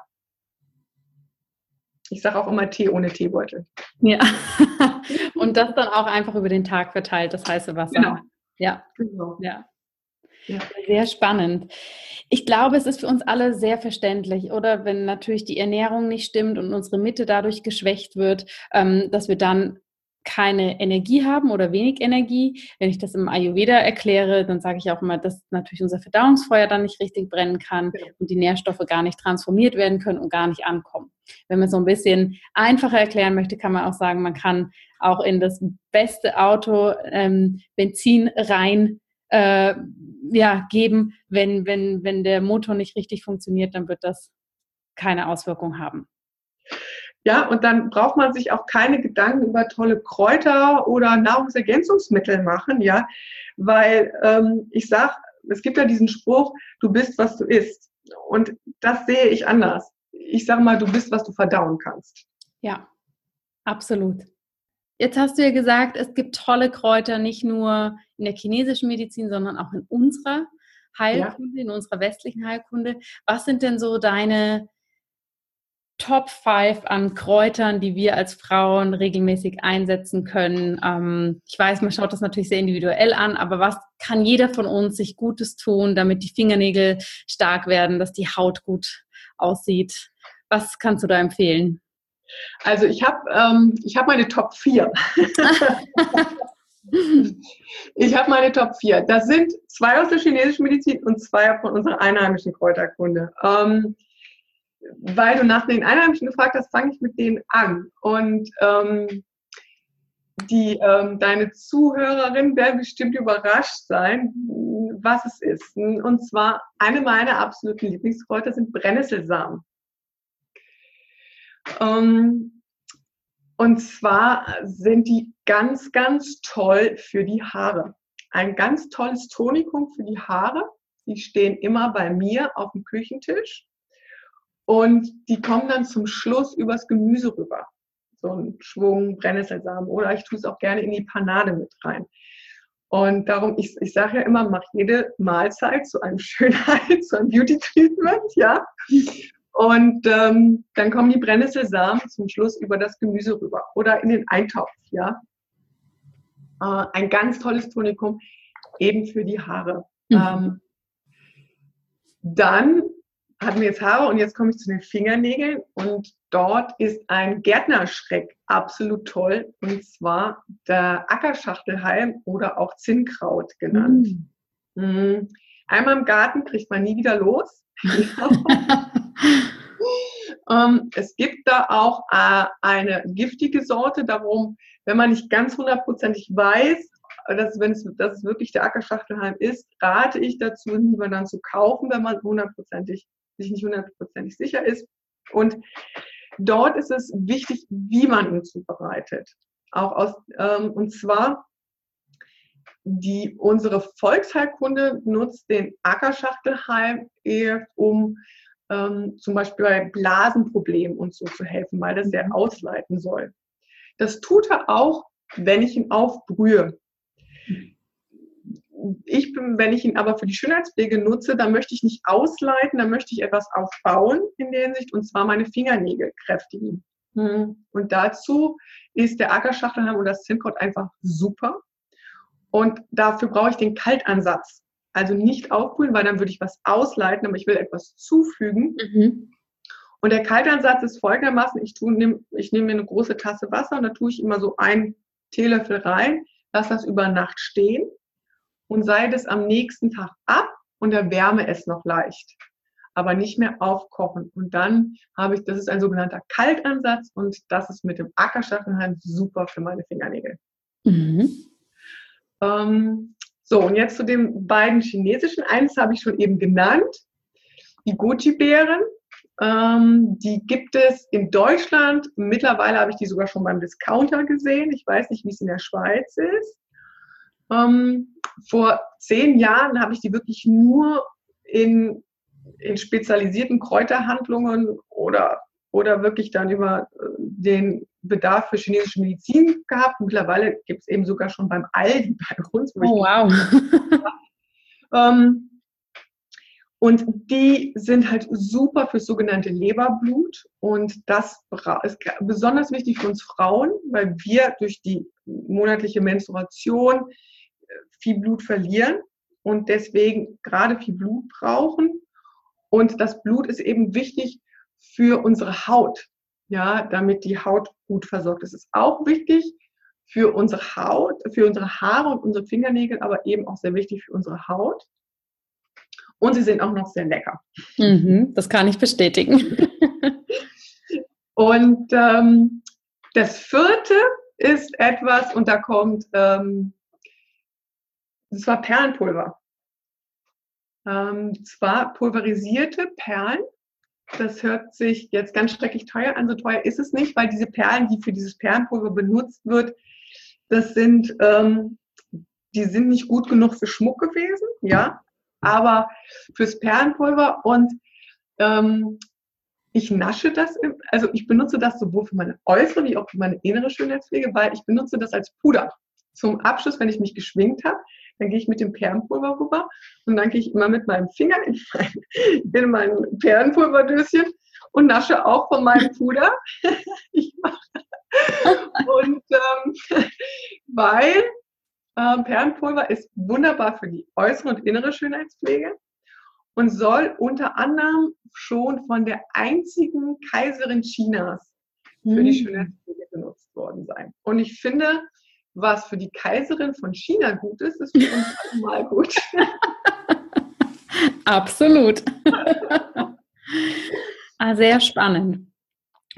Ich sage auch immer Tee ohne Teebeutel. Ja, und das dann auch einfach über den Tag verteilt, das heiße Wasser. Genau. Ja, genau. Ja. Ja. Sehr spannend. Ich glaube, es ist für uns alle sehr verständlich, oder wenn natürlich die Ernährung nicht stimmt und unsere Mitte dadurch geschwächt wird, ähm, dass wir dann keine Energie haben oder wenig Energie. Wenn ich das im Ayurveda erkläre, dann sage ich auch immer, dass natürlich unser Verdauungsfeuer dann nicht richtig brennen kann und die Nährstoffe gar nicht transformiert werden können und gar nicht ankommen. Wenn man so ein bisschen einfacher erklären möchte, kann man auch sagen, man kann auch in das beste Auto ähm, Benzin rein äh, ja, geben. Wenn, wenn, wenn der Motor nicht richtig funktioniert, dann wird das keine Auswirkung haben. Ja, und dann braucht man sich auch keine Gedanken über tolle Kräuter oder Nahrungsergänzungsmittel machen, ja, weil ähm, ich sage, es gibt ja diesen Spruch, du bist, was du isst. Und das sehe ich anders. Ich sage mal, du bist, was du verdauen kannst. Ja, absolut. Jetzt hast du ja gesagt, es gibt tolle Kräuter, nicht nur in der chinesischen Medizin, sondern auch in unserer Heilkunde, ja. in unserer westlichen Heilkunde. Was sind denn so deine Top fünf an Kräutern, die wir als Frauen regelmäßig einsetzen können? Ähm, ich weiß, man schaut das natürlich sehr individuell an, aber was kann jeder von uns sich Gutes tun, damit die Fingernägel stark werden, dass die Haut gut aussieht? Was kannst du da empfehlen? Also ich habe ähm, ich hab meine Top vier. Ich habe meine Top vier. Das sind zwei aus der chinesischen Medizin und zwei von unserer einheimischen Kräuterkunde. Ähm, weil du nach den Einheimischen gefragt hast, fange ich mit denen an. Und ähm, die ähm, deine Zuhörerinnen werden bestimmt überrascht sein, was es ist. Und zwar eine meiner absoluten Lieblingskräuter sind Brennnesselsamen. Ähm, und zwar sind die ganz, ganz toll für die Haare. Ein ganz tolles Tonikum für die Haare. Die stehen immer bei mir auf dem Küchentisch. Und die kommen dann zum Schluss übers Gemüse rüber. So ein Schwung Brennnesselsamen. Oder ich tue es auch gerne in die Panade mit rein. Und darum, ich, ich sage ja immer, mach jede Mahlzeit zu einem Schönheit, zu einem Beauty-Treatment, ja. Und ähm, dann kommen die Brennnesselsamen zum Schluss über das Gemüse rüber. Oder in den Eintopf, ja. Äh, ein ganz tolles Tonikum, eben für die Haare. Mhm. Ähm, dann hatten wir jetzt Haare und jetzt komme ich zu den Fingernägeln und dort ist ein Gärtnerschreck absolut toll und zwar der Ackerschachtelhalm oder auch Zinnkraut genannt. Mm. Einmal im Garten kriegt man nie wieder los. ähm, es gibt da auch äh, eine giftige Sorte, darum, wenn man nicht ganz hundertprozentig weiß, dass, wenn es, dass es wirklich der Ackerschachtelhalm ist, rate ich dazu, ihn lieber dann zu kaufen, wenn man hundertprozentig sich nicht hundertprozentig sicher ist. Und dort ist es wichtig, wie man ihn zubereitet. Auch aus, ähm, und zwar, die, unsere Volksheilkunde nutzt den Ackerschachtelhalm eher, um ähm, zum Beispiel bei Blasenproblemen und so zu helfen, weil das sehr ausleiten soll. Das tut er auch, wenn ich ihn aufbrühe. Ich bin, wenn ich ihn aber für die Schönheitspflege nutze, dann möchte ich nicht ausleiten, dann möchte ich etwas aufbauen in der Hinsicht, und zwar meine Fingernägel kräftigen. Und dazu ist der Ackerschachtelhalm und das Zinnkraut einfach super. Und dafür brauche ich den Kaltansatz. Also nicht aufbrühen, weil dann würde ich was ausleiten, aber ich will etwas zufügen. Mhm. Und der Kaltansatz ist folgendermaßen, ich, tue, nehm, ich nehme mir eine große Tasse Wasser und da tue ich immer so einen Teelöffel rein, lasse das über Nacht stehen und seide es am nächsten Tag ab und erwärme es noch leicht, aber nicht mehr aufkochen. Und dann habe ich, das ist ein sogenannter Kaltansatz und das ist mit dem Ackerschachtelhalm super für meine Fingernägel. Mhm. Ähm, so, und jetzt zu den beiden chinesischen. Eins habe ich schon eben genannt, die Goji-Beeren. Ähm, die gibt es in Deutschland. Mittlerweile habe ich die sogar schon beim Discounter gesehen. Ich weiß nicht, wie es in der Schweiz ist. Ähm, vor zehn Jahren habe ich die wirklich nur in, in spezialisierten Kräuterhandlungen oder, oder wirklich dann über den Bedarf für chinesische Medizin gehabt. Mittlerweile gibt es eben sogar schon beim Aldi bei uns. Wo oh, wow. ähm, und die sind halt super fürs sogenannte Leberblut. Und das ist besonders wichtig für uns Frauen, weil wir durch die monatliche Menstruation viel Blut verlieren und deswegen gerade viel Blut brauchen. Und das Blut ist eben wichtig für unsere Haut, ja, damit die Haut gut versorgt ist. Es ist auch wichtig für unsere Haut, für unsere Haare und unsere Fingernägel, aber eben auch sehr wichtig für unsere Haut. Und sie sind auch noch sehr lecker. Mhm, das kann ich bestätigen. Und ähm, das vierte ist etwas, und da kommt, ähm, das war Perlenpulver. Ähm, zwar pulverisierte Perlen. Das hört sich jetzt ganz schrecklich teuer an. So teuer ist es nicht, weil diese Perlen, die für dieses Perlenpulver benutzt wird, das sind, ähm, die sind nicht gut genug für Schmuck gewesen, ja, aber fürs Perlenpulver. Und ähm, ich nasche das, also ich benutze das sowohl für meine äußere wie auch für meine innere Schönheitspflege, weil ich benutze das als Puder. Zum Abschluss, wenn ich mich geschminkt habe, dann gehe ich mit dem Perlenpulver rüber und dann gehe ich immer mit meinem Finger in mein, in mein Perlenpulverdöschen und nasche auch von meinem Puder. ich mache. Und ähm, weil äh, Perlenpulver ist wunderbar für die äußere und innere Schönheitspflege und soll unter anderem schon von der einzigen Kaiserin Chinas für die Schönheitspflege benutzt worden sein. Und ich finde, was für die Kaiserin von China gut ist, ist für uns alle mal gut. Absolut. Ah, sehr spannend.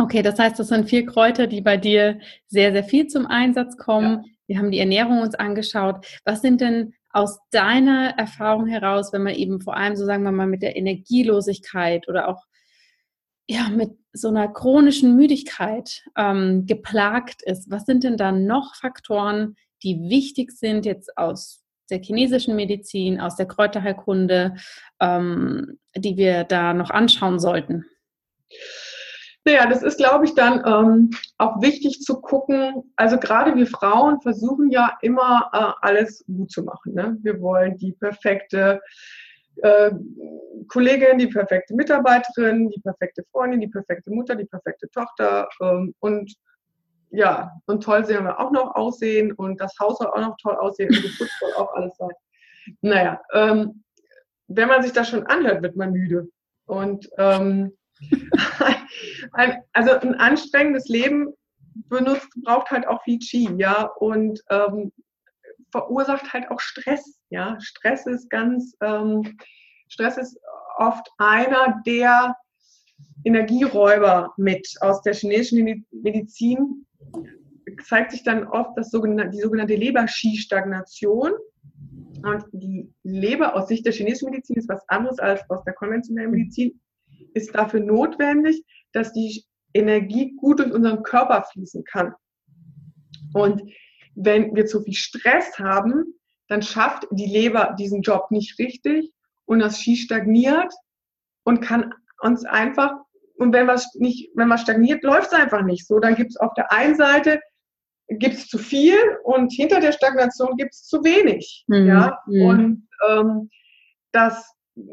Okay, das heißt, das sind vier Kräuter, die bei dir sehr, sehr viel zum Einsatz kommen. Ja. Wir haben die Ernährung uns angeschaut. Was sind denn aus deiner Erfahrung heraus, wenn man eben vor allem, so sagen wir mal, mit der Energielosigkeit oder auch ja, mit so einer chronischen Müdigkeit ähm, geplagt ist, was sind denn da noch Faktoren, die wichtig sind jetzt aus der chinesischen Medizin, aus der Kräuterheilkunde, ähm, die wir da noch anschauen sollten? Naja, das ist, glaube ich, dann ähm, auch wichtig zu gucken. Also gerade wir Frauen versuchen ja immer äh, alles gut zu machen. Ne? Wir wollen die perfekte äh, Kollegin, die perfekte Mitarbeiterin, die perfekte Freundin, die perfekte Mutter, die perfekte Tochter ähm, und ja, und toll sehen wir auch noch aussehen und das Haus soll auch noch toll aussehen und geputzt soll auch alles sein. Naja, ähm, wenn man sich das schon anhört, wird man müde. Und ähm, ein, also ein anstrengendes Leben benutzt, braucht halt auch viel Qi, ja, und ähm, verursacht halt auch Stress, ja. Stress ist ganz, ähm, Stress ist oft einer der Energieräuber mit aus der chinesischen Medizin. Zeigt sich dann oft das sogenannte, die sogenannte Leber-Qi-Stagnation. Und die Leber aus Sicht der chinesischen Medizin ist was anderes als aus der konventionellen Medizin, ist dafür notwendig, dass die Energie gut durch unseren Körper fließen kann. Und wenn wir zu viel Stress haben, dann schafft die Leber diesen Job nicht richtig und das Qi stagniert und kann uns einfach, und wenn was nicht, wenn was stagniert, läuft es einfach nicht so. Dann gibt es auf der einen Seite gibt es zu viel und hinter der Stagnation gibt es zu wenig. Mhm. Ja? Mhm. Und ähm, das,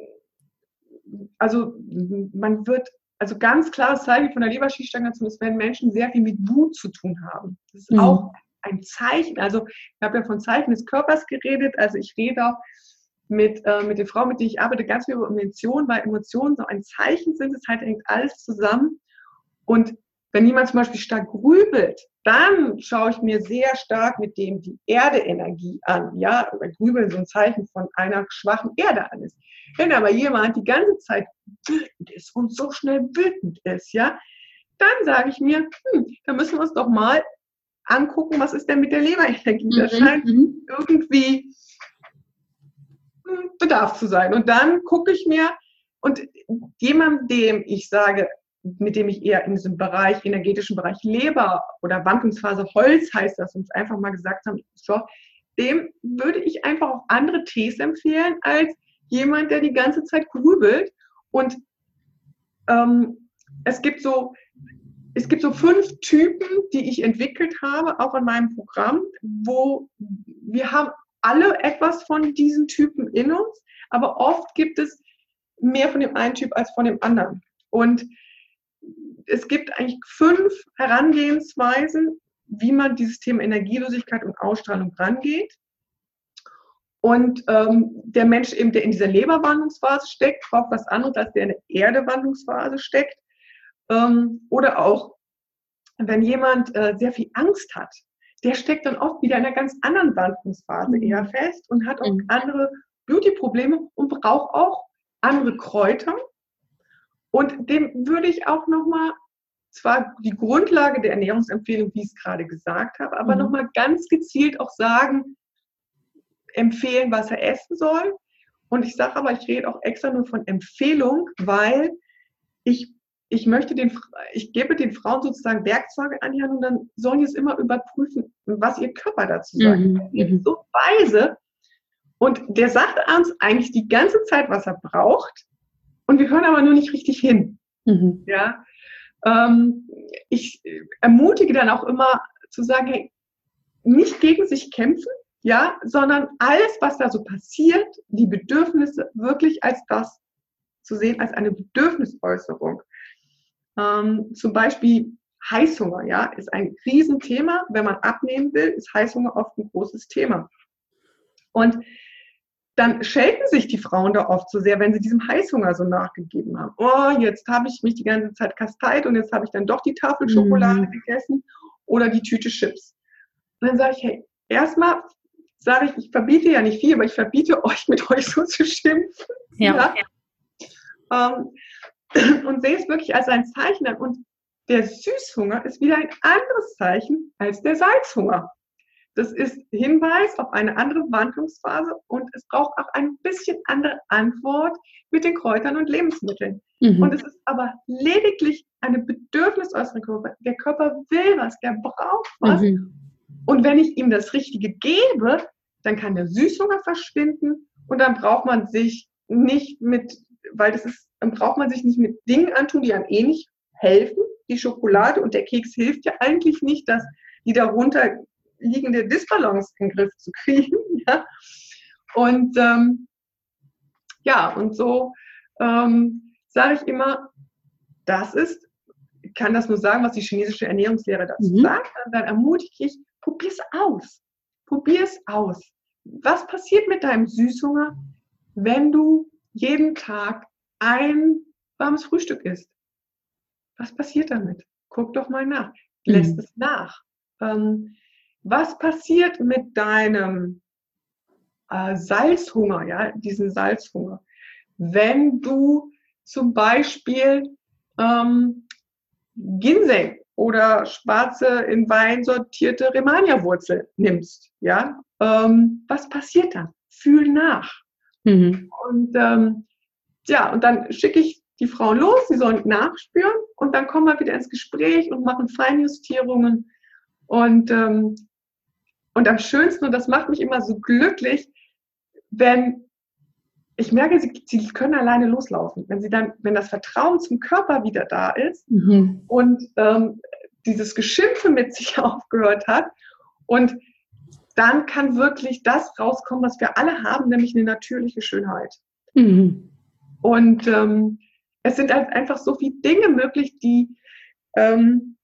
also man wird, also ganz klares Zeichen von der Leber-Qi-Stagnation ist, wenn Menschen sehr viel mit Wut zu tun haben. Das ist mhm. auch ein Zeichen, also ich habe ja von Zeichen des Körpers geredet, also ich rede auch mit, äh, mit den Frauen, mit denen ich arbeite, ganz viel über Emotionen, weil Emotionen so ein Zeichen sind, es halt hängt alles zusammen. Und wenn jemand zum Beispiel stark grübelt, dann schaue ich mir sehr stark mit dem die Erde-Energie an. Ja, weil Grübeln so ein Zeichen von einer schwachen Erde an ist. Wenn aber jemand die ganze Zeit wütend ist und so schnell wütend ist, ja, dann sage ich mir, hm, da müssen wir uns doch mal angucken, was ist denn mit der Leberenergie? Da mhm. scheint irgendwie Bedarf zu sein. Und dann gucke ich mir, und jemandem, dem ich sage, mit dem ich eher in diesem Bereich, energetischen Bereich Leber oder Wandlungsphase Holz heißt das, uns einfach mal gesagt haben, dem würde ich einfach auch andere Tees empfehlen, als jemand, der die ganze Zeit grübelt. Und ähm, es gibt so, es gibt so fünf Typen, die ich entwickelt habe, auch in meinem Programm, wo wir haben alle etwas von diesen Typen in uns, aber oft gibt es mehr von dem einen Typ als von dem anderen. Und es gibt eigentlich fünf Herangehensweisen, wie man dieses Thema Energielosigkeit und Ausstrahlung rangeht. Und ähm, der Mensch, eben, der in dieser Leberwandlungsphase steckt, braucht was anderes, als der in der Erdewandlungsphase steckt. Ähm, oder auch, wenn jemand äh, sehr viel Angst hat, der steckt dann oft wieder in einer ganz anderen Wandlungsphase eher fest und hat auch mhm. andere Beauty-Probleme und braucht auch andere Kräuter. Und dem würde ich auch nochmal, zwar die Grundlage der Ernährungsempfehlung, wie ich es gerade gesagt habe, aber mhm. nochmal ganz gezielt auch sagen, empfehlen, was er essen soll. Und ich sage aber, ich rede auch extra nur von Empfehlung, weil ich, ich möchte den, ich gebe den Frauen sozusagen Werkzeuge an die Hand und dann sollen die es immer überprüfen, was ihr Körper dazu sagt. Mhm. Der ist so weise und der sagt uns eigentlich die ganze Zeit, was er braucht. Und wir hören aber nur nicht richtig hin. Mhm. Ja? Ähm, ich ermutige dann auch immer zu sagen, hey, nicht gegen sich kämpfen, ja, sondern alles, was da so passiert, die Bedürfnisse wirklich als das zu sehen, als eine Bedürfnisäußerung. Ähm, zum Beispiel Heißhunger, ja, ist ein Riesenthema. Wenn man abnehmen will, ist Heißhunger oft ein großes Thema. Und dann schelten sich die Frauen da oft so sehr, wenn sie diesem Heißhunger so nachgegeben haben. Oh, jetzt habe ich mich die ganze Zeit kasteit und jetzt habe ich dann doch die Tafel Schokolade mhm. gegessen oder die Tüte Chips. Und dann sage ich, hey, erstmal sage ich, ich verbiete ja nicht viel, aber ich verbiete euch, mit euch so zu schimpfen. Ja. Ja? Ähm, und sehe es wirklich als ein Zeichen an. Und der Süßhunger ist wieder ein anderes Zeichen als der Salzhunger. Das ist Hinweis auf eine andere Wandlungsphase und es braucht auch ein bisschen andere Antwort mit den Kräutern und Lebensmitteln. Mhm. Und es ist aber lediglich eine Bedürfnisäußerung. Körper. Der Körper will was, der braucht was. Mhm. Und wenn ich ihm das Richtige gebe, dann kann der Süßhunger verschwinden und dann braucht man sich nicht mit, weil das ist, dann braucht man sich nicht mit Dingen antun, die einem eh nicht helfen. Die Schokolade und der Keks hilft ja eigentlich nicht, dass die darunter liegende Disbalance in den Griff zu kriegen. Ja? Und ähm, ja, und so ähm, sage ich immer, das ist, ich kann das nur sagen, was die chinesische Ernährungslehre dazu mhm. sagt, dann ermutige ich, probier's aus. Probier's aus. Was passiert mit deinem Süßhunger, wenn du jeden Tag ein warmes Frühstück isst? Was passiert damit? Guck doch mal nach. Lässt mhm. es nach. Ähm, was passiert mit deinem äh, Salzhunger, ja, diesen Salzhunger? Wenn du zum Beispiel ähm, Ginseng oder schwarze in Wein sortierte Rehmannia-Wurzel nimmst, ja, ähm, was passiert dann? Fühl nach. Mhm. Und ähm, ja, und dann schicke ich die Frauen los, sie sollen nachspüren und dann kommen wir wieder ins Gespräch und machen Feinjustierungen. Und, ähm, und am schönsten, und das macht mich immer so glücklich, wenn ich merke, sie, sie können alleine loslaufen, wenn sie dann, wenn das Vertrauen zum Körper wieder da ist mhm. und ähm, dieses Geschimpfe mit sich aufgehört hat und dann kann wirklich das rauskommen, was wir alle haben, nämlich eine natürliche Schönheit. Mhm. Und ähm, es sind halt einfach so viele Dinge möglich, die ähm,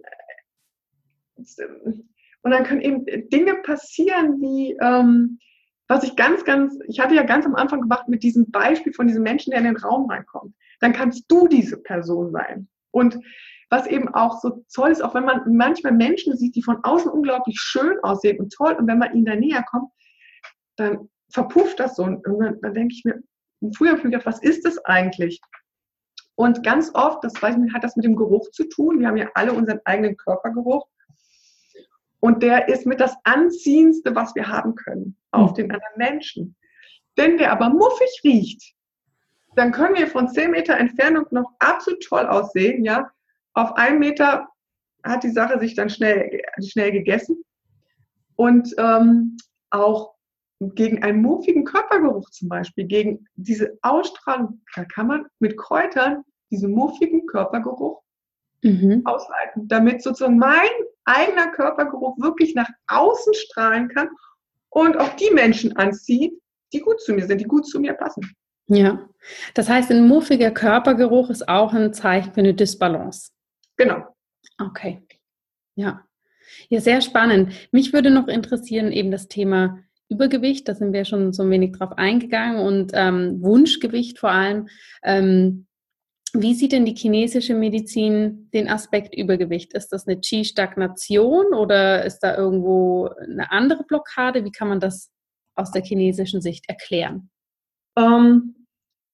und dann können eben Dinge passieren, wie ähm, was ich ganz, ganz, ich hatte ja ganz am Anfang gemacht mit diesem Beispiel von diesem Menschen, der in den Raum reinkommt. Dann kannst du diese Person sein. Und was eben auch so toll ist, auch wenn man manchmal Menschen sieht, die von außen unglaublich schön aussehen und toll, und wenn man ihnen da näher kommt, dann verpufft das so. Und dann, dann denke ich mir, früher habe ich mir gedacht, was ist das eigentlich? Und ganz oft, das weiß ich, hat das mit dem Geruch zu tun. Wir haben ja alle unseren eigenen Körpergeruch. Und der ist mit das Anziehendste, was wir haben können, auf mhm. den anderen Menschen. Wenn der aber muffig riecht, dann können wir von zehn Meter Entfernung noch absolut toll aussehen. Ja? Auf einen Meter hat die Sache sich dann schnell, schnell gegessen. Und ähm, auch gegen einen muffigen Körpergeruch zum Beispiel, gegen diese Ausstrahlung, da kann man mit Kräutern diesen muffigen Körpergeruch mhm. ausleiten, damit sozusagen mein eigener Körpergeruch wirklich nach außen strahlen kann und auch die Menschen anzieht, die gut zu mir sind, die gut zu mir passen. Ja, das heißt, ein muffiger Körpergeruch ist auch ein Zeichen für eine Disbalance. Genau. Okay, ja. Ja, sehr spannend. Mich würde noch interessieren eben das Thema Übergewicht, da sind wir schon so ein wenig drauf eingegangen und ähm, Wunschgewicht vor allem. Ähm, Wie sieht denn die chinesische Medizin den Aspekt Übergewicht? Ist das eine Qi-Stagnation oder ist da irgendwo eine andere Blockade? Wie kann man das aus der chinesischen Sicht erklären? Ähm,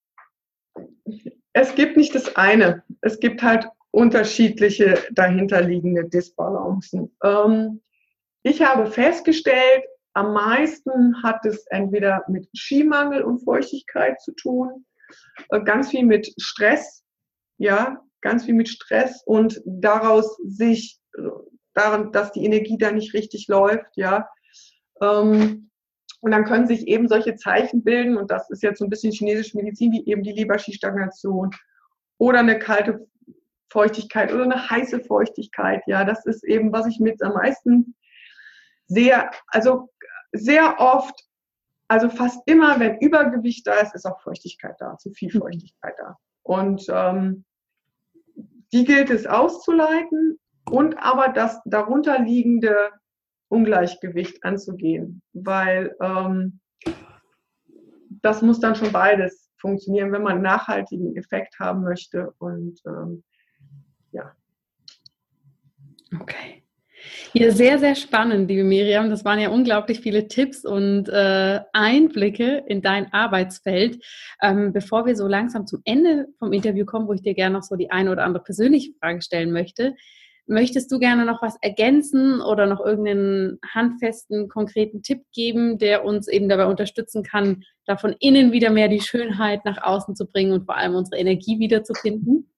es gibt nicht das eine. Es gibt halt unterschiedliche dahinterliegende Disbalancen. Ähm, ich habe festgestellt, am meisten hat es entweder mit Qi-Mangel und Feuchtigkeit zu tun, äh, ganz viel mit Stress. Ja, ganz viel mit Stress und daraus sich, daran, dass die Energie da nicht richtig läuft, ja. Ähm, und dann können sich eben solche Zeichen bilden, und das ist jetzt so ein bisschen chinesische Medizin, wie eben die Leber-Qi-Stagnation oder eine kalte Feuchtigkeit oder eine heiße Feuchtigkeit, ja. Das ist eben, was ich mit am meisten sehe, also sehr oft, also fast immer, wenn Übergewicht da ist, ist auch Feuchtigkeit da, zu viel Feuchtigkeit da. Und ähm, die gilt es auszuleiten und aber das darunterliegende Ungleichgewicht anzugehen, weil ähm, das muss dann schon beides funktionieren, wenn man einen nachhaltigen Effekt haben möchte. Und ähm, ja. Okay. Ja, sehr, sehr spannend, liebe Miriam. Das waren ja unglaublich viele Tipps und äh, Einblicke in dein Arbeitsfeld. Ähm, bevor wir so langsam zum Ende vom Interview kommen, wo ich dir gerne noch so die eine oder andere persönliche Frage stellen möchte, möchtest du gerne noch was ergänzen oder noch irgendeinen handfesten, konkreten Tipp geben, der uns eben dabei unterstützen kann, da von innen wieder mehr die Schönheit nach außen zu bringen und vor allem unsere Energie wiederzufinden?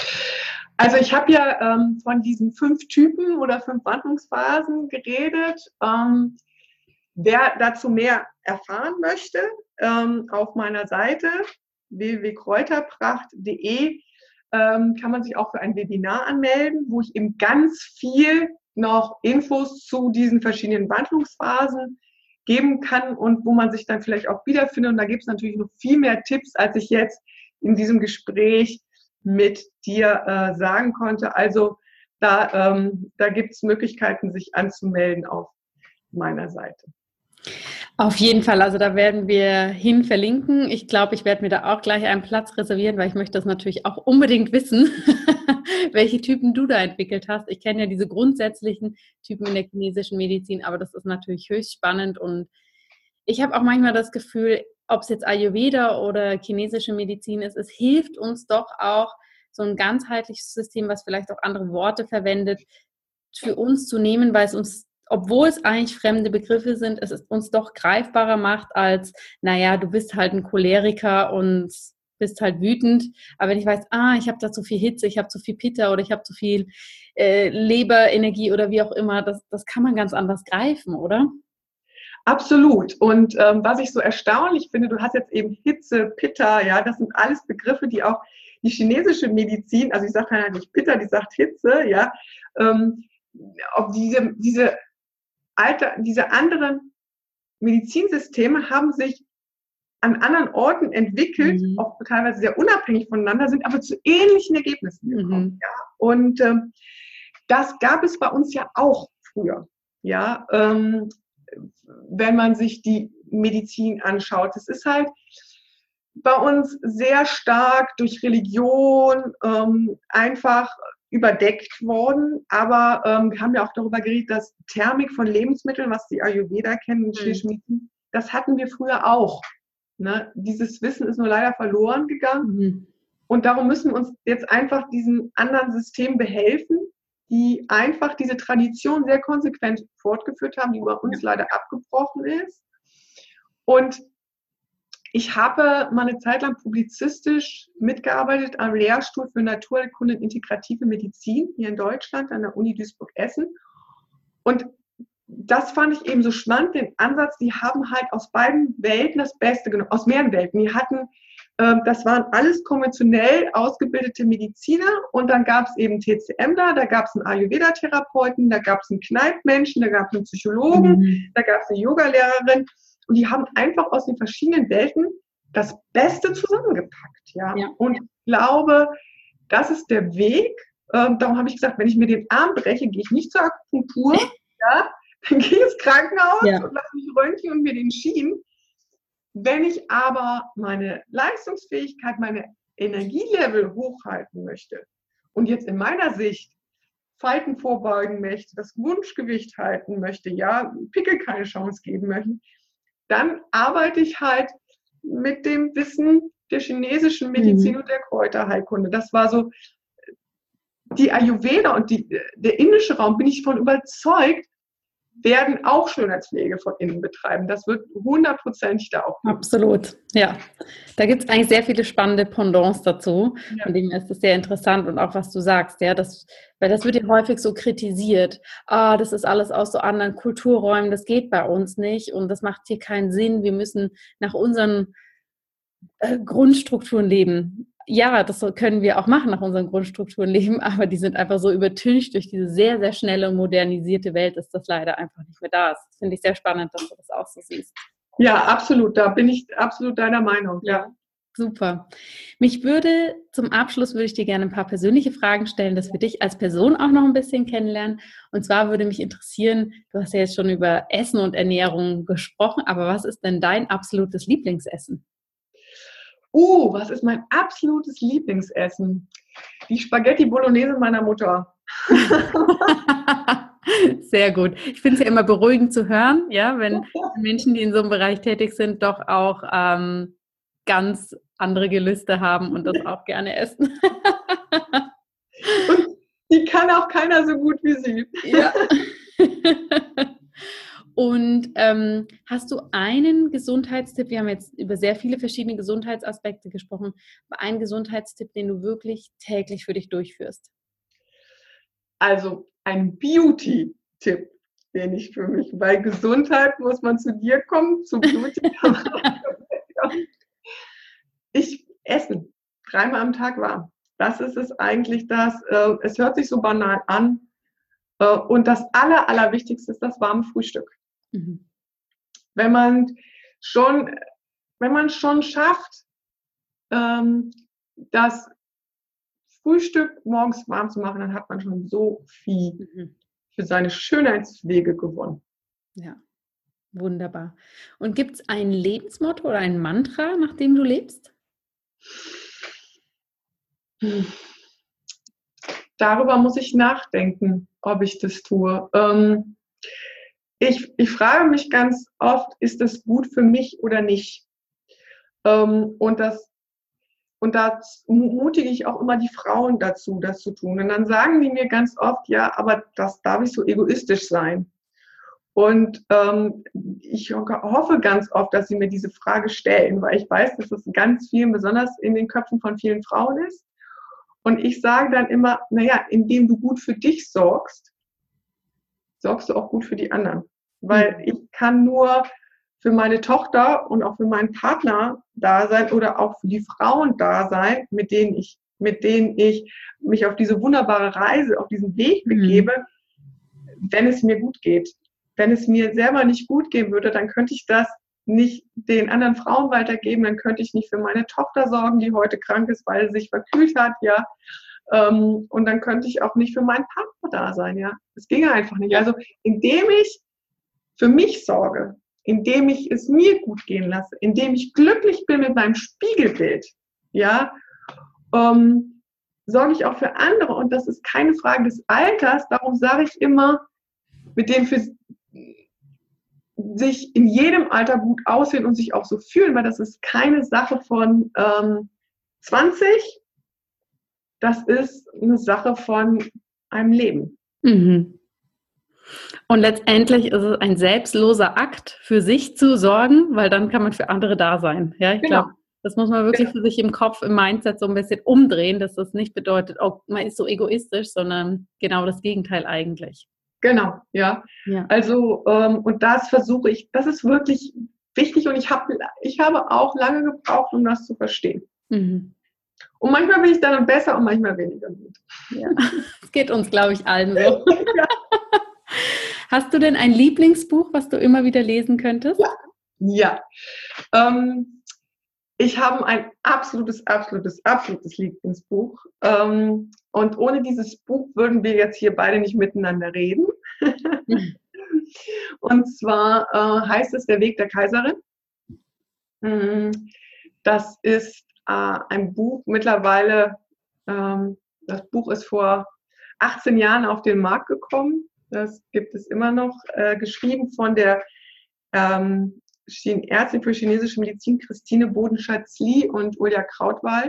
Also ich habe ja ähm, von diesen fünf Typen oder fünf Wandlungsphasen geredet. Ähm, wer dazu mehr erfahren möchte, ähm, auf meiner Seite w w w punkt kräuterpracht punkt d e ähm, kann man sich auch für ein Webinar anmelden, wo ich eben ganz viel noch Infos zu diesen verschiedenen Wandlungsphasen geben kann und wo man sich dann vielleicht auch wiederfindet. Und da gibt es natürlich noch viel mehr Tipps, als ich jetzt in diesem Gespräch mit dir äh, sagen konnte. Also da, ähm, da gibt es Möglichkeiten, sich anzumelden auf meiner Seite. Auf jeden Fall, also da werden wir hin verlinken. Ich glaube, ich werde mir da auch gleich einen Platz reservieren, weil ich möchte das natürlich auch unbedingt wissen, welche Typen du da entwickelt hast. Ich kenne ja diese grundsätzlichen Typen in der chinesischen Medizin, aber das ist natürlich höchst spannend und ich habe auch manchmal das Gefühl, ob es jetzt Ayurveda oder chinesische Medizin ist, es hilft uns doch auch, so ein ganzheitliches System, was vielleicht auch andere Worte verwendet, für uns zu nehmen, weil es uns, obwohl es eigentlich fremde Begriffe sind, es uns doch greifbarer macht als, naja, du bist halt ein Choleriker und bist halt wütend. Aber wenn ich weiß, ah, ich habe da zu viel Hitze, ich habe zu viel Pitta oder ich habe zu viel äh, Leberenergie oder wie auch immer, das, das kann man ganz anders greifen, oder? Absolut. Und ähm, was ich so erstaunlich finde, du hast jetzt eben Hitze, Pitta, ja, das sind alles Begriffe, die auch die chinesische Medizin, also ich sage ja nicht Pitta, die sagt Hitze, ja, ähm, ob diese, diese, alte, diese anderen Medizinsysteme haben sich an anderen Orten entwickelt, mhm. auch teilweise sehr unabhängig voneinander, sind aber zu ähnlichen Ergebnissen gekommen. Mhm. Ja. Und ähm, das gab es bei uns ja auch früher. Ja, ähm, wenn man sich die Medizin anschaut. Es ist halt bei uns sehr stark durch Religion ähm, einfach überdeckt worden. Aber ähm, wir haben ja auch darüber geredet, dass Thermik von Lebensmitteln, was die Ayurveda kennen, mhm. das hatten wir früher auch. Ne? Dieses Wissen ist nur leider verloren gegangen. Mhm. Und darum müssen wir uns jetzt einfach diesen anderen Systemen behelfen, die einfach diese Tradition sehr konsequent fortgeführt haben, die bei uns leider abgebrochen ist. Und ich habe mal eine Zeit lang publizistisch mitgearbeitet am Lehrstuhl für Naturheilkunde und integrative Medizin hier in Deutschland an der Uni Duisburg-Essen. Und das fand ich eben so spannend, den Ansatz, die haben halt aus beiden Welten das Beste genommen, aus mehreren Welten. Die hatten Das waren alles konventionell ausgebildete Mediziner und dann gab es eben TCMler, da gab es einen Ayurveda-Therapeuten, da gab es einen Kneipmenschen, da gab es einen Psychologen, mhm. da gab es eine Yogalehrerin und die haben einfach aus den verschiedenen Welten das Beste zusammengepackt. Ja? Ja. Und ich glaube, das ist der Weg. Ähm, darum habe ich gesagt, wenn ich mir den Arm breche, gehe ich nicht zur Akupunktur, ja? Dann gehe ich ins Krankenhaus ja. und lasse mich röntgen und mir den schieben. Wenn ich aber meine Leistungsfähigkeit, meine Energielevel hochhalten möchte und jetzt in meiner Sicht Falten vorbeugen möchte, das Wunschgewicht halten möchte, ja, Pickel keine Chance geben möchte, dann arbeite ich halt mit dem Wissen der chinesischen Medizin mhm. und der Kräuterheilkunde. Das war so die Ayurveda und die, der indische Raum, bin ich von überzeugt, werden auch Schönheitspflege von innen betreiben. Das wird hundertprozentig da auch geben. Absolut, ja. Da gibt es eigentlich sehr viele spannende Pendants dazu. Ja. Von dem ist es sehr interessant und auch, was du sagst, ja, das, weil das wird ja häufig so kritisiert. Ah, das ist alles aus so anderen Kulturräumen, das geht bei uns nicht und das macht hier keinen Sinn. Wir müssen nach unseren äh, Grundstrukturen leben. Ja, das können wir auch machen, nach unseren Grundstrukturen leben, aber die sind einfach so übertüncht durch diese sehr, sehr schnelle und modernisierte Welt, dass das leider einfach nicht mehr da ist. Das finde ich sehr spannend, dass du das auch so siehst. Ja, absolut. Da bin ich absolut deiner Meinung. Ja. Super. Mich würde, zum Abschluss würde ich dir gerne ein paar persönliche Fragen stellen, dass wir dich als Person auch noch ein bisschen kennenlernen. Und zwar würde mich interessieren, du hast ja jetzt schon über Essen und Ernährung gesprochen, aber was ist denn dein absolutes Lieblingsessen? Uh, was ist mein absolutes Lieblingsessen? Die Spaghetti Bolognese meiner Mutter. Sehr gut. Ich finde es ja immer beruhigend zu hören, ja, wenn Menschen, die in so einem Bereich tätig sind, doch auch ähm, ganz andere Gelüste haben und das auch gerne essen. Und die kann auch keiner so gut wie sie. Ja. Und ähm, hast du einen Gesundheitstipp? Wir haben jetzt über sehr viele verschiedene Gesundheitsaspekte gesprochen, aber einen Gesundheitstipp, den du wirklich täglich für dich durchführst? Also ein Beauty-Tipp, den ich für mich, bei Gesundheit muss man zu dir kommen, zu Beauty. Ich esse dreimal am Tag warm. Das ist es eigentlich, das. Äh, es hört sich so banal an. Äh, und das Aller, Allerwichtigste ist das warme Frühstück. Mhm. Wenn man schon, wenn man schon schafft, ähm, das Frühstück morgens warm zu machen, dann hat man schon so viel mhm. für seine Schönheitspflege gewonnen. Ja, wunderbar. Und gibt es ein Lebensmotto oder ein Mantra, nach dem du lebst? Hm. Darüber muss ich nachdenken, ob ich das tue. Ähm, ich, ich frage mich ganz oft, ist das gut für mich oder nicht? Ähm, und das Und da mutige ich auch immer die Frauen dazu, das zu tun. Und dann sagen die mir ganz oft, ja, aber das darf nicht so egoistisch sein. Und ähm, ich hoffe ganz oft, dass sie mir diese Frage stellen, weil ich weiß, dass das ganz vielen, besonders in den Köpfen von vielen Frauen ist. Und ich sage dann immer, naja, indem du gut für dich sorgst, sorgst du auch gut für die anderen. Weil mhm. ich kann nur für meine Tochter und auch für meinen Partner da sein oder auch für die Frauen da sein, mit denen ich, mit denen ich mich auf diese wunderbare Reise, auf diesen Weg begebe, mhm. wenn es mir gut geht. Wenn es mir selber nicht gut gehen würde, dann könnte ich das nicht den anderen Frauen weitergeben, dann könnte ich nicht für meine Tochter sorgen, die heute krank ist, weil sie sich verkühlt hat, ja. Und dann könnte ich auch nicht für meinen Partner da sein, ja. Das ginge einfach nicht. Also indem ich für mich sorge, indem ich es mir gut gehen lasse, indem ich glücklich bin mit meinem Spiegelbild, ja, ähm, sorge ich auch für andere. Und das ist keine Frage des Alters. Darum sage ich immer, mit denen für sich in jedem Alter gut aussehen und sich auch so fühlen, weil das ist keine Sache von ähm, zwanzig, das ist eine Sache von einem Leben. Mhm. Und letztendlich ist es ein selbstloser Akt, für sich zu sorgen, weil dann kann man für andere da sein. Ja, ich genau. glaube, das muss man wirklich genau. für sich im Kopf, im Mindset so ein bisschen umdrehen, dass das nicht bedeutet, oh, man ist so egoistisch, sondern genau das Gegenteil eigentlich. Genau, ja. ja. Also, ähm, und das versuche ich, das ist wirklich wichtig und ich, hab, ich habe auch lange gebraucht, um das zu verstehen. Mhm. Und manchmal bin ich dann besser und manchmal weniger gut. Ja, das geht uns, glaube ich, allen so. Ja. Hast du denn ein Lieblingsbuch, was du immer wieder lesen könntest? Ja, ja. Ähm, ich habe ein absolutes, absolutes, absolutes Lieblingsbuch. Ähm, und ohne dieses Buch würden wir jetzt hier beide nicht miteinander reden. Mhm. Und zwar äh, heißt es Der Weg der Kaiserin. Das ist äh, ein Buch mittlerweile, ähm, das Buch ist vor achtzehn Jahren auf den Markt gekommen. Das gibt es immer noch, äh, geschrieben von der ähm, Ärztin für chinesische Medizin Christine Bodenschatz-Lee und Ulja Krautwald.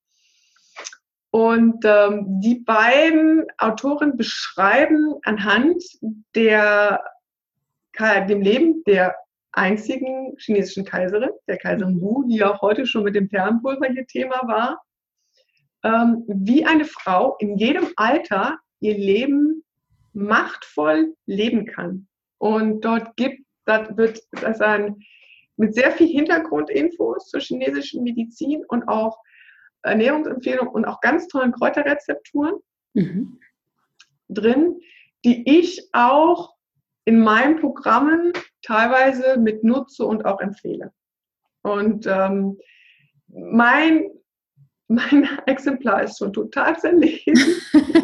Und ähm, die beiden Autoren beschreiben anhand der, dem Leben der einzigen chinesischen Kaiserin, der Kaiserin Wu, die auch heute schon mit dem Perlenpulver hier Thema war, ähm, wie eine Frau in jedem Alter ihr Leben machtvoll leben kann. Und dort gibt, das wird das ein, mit sehr viel Hintergrundinfos zur chinesischen Medizin und auch Ernährungsempfehlungen und auch ganz tollen Kräuterrezepturen mhm. drin, die ich auch in meinen Programmen teilweise mit nutze und auch empfehle. Und ähm, mein, mein Exemplar ist schon total zerlesen.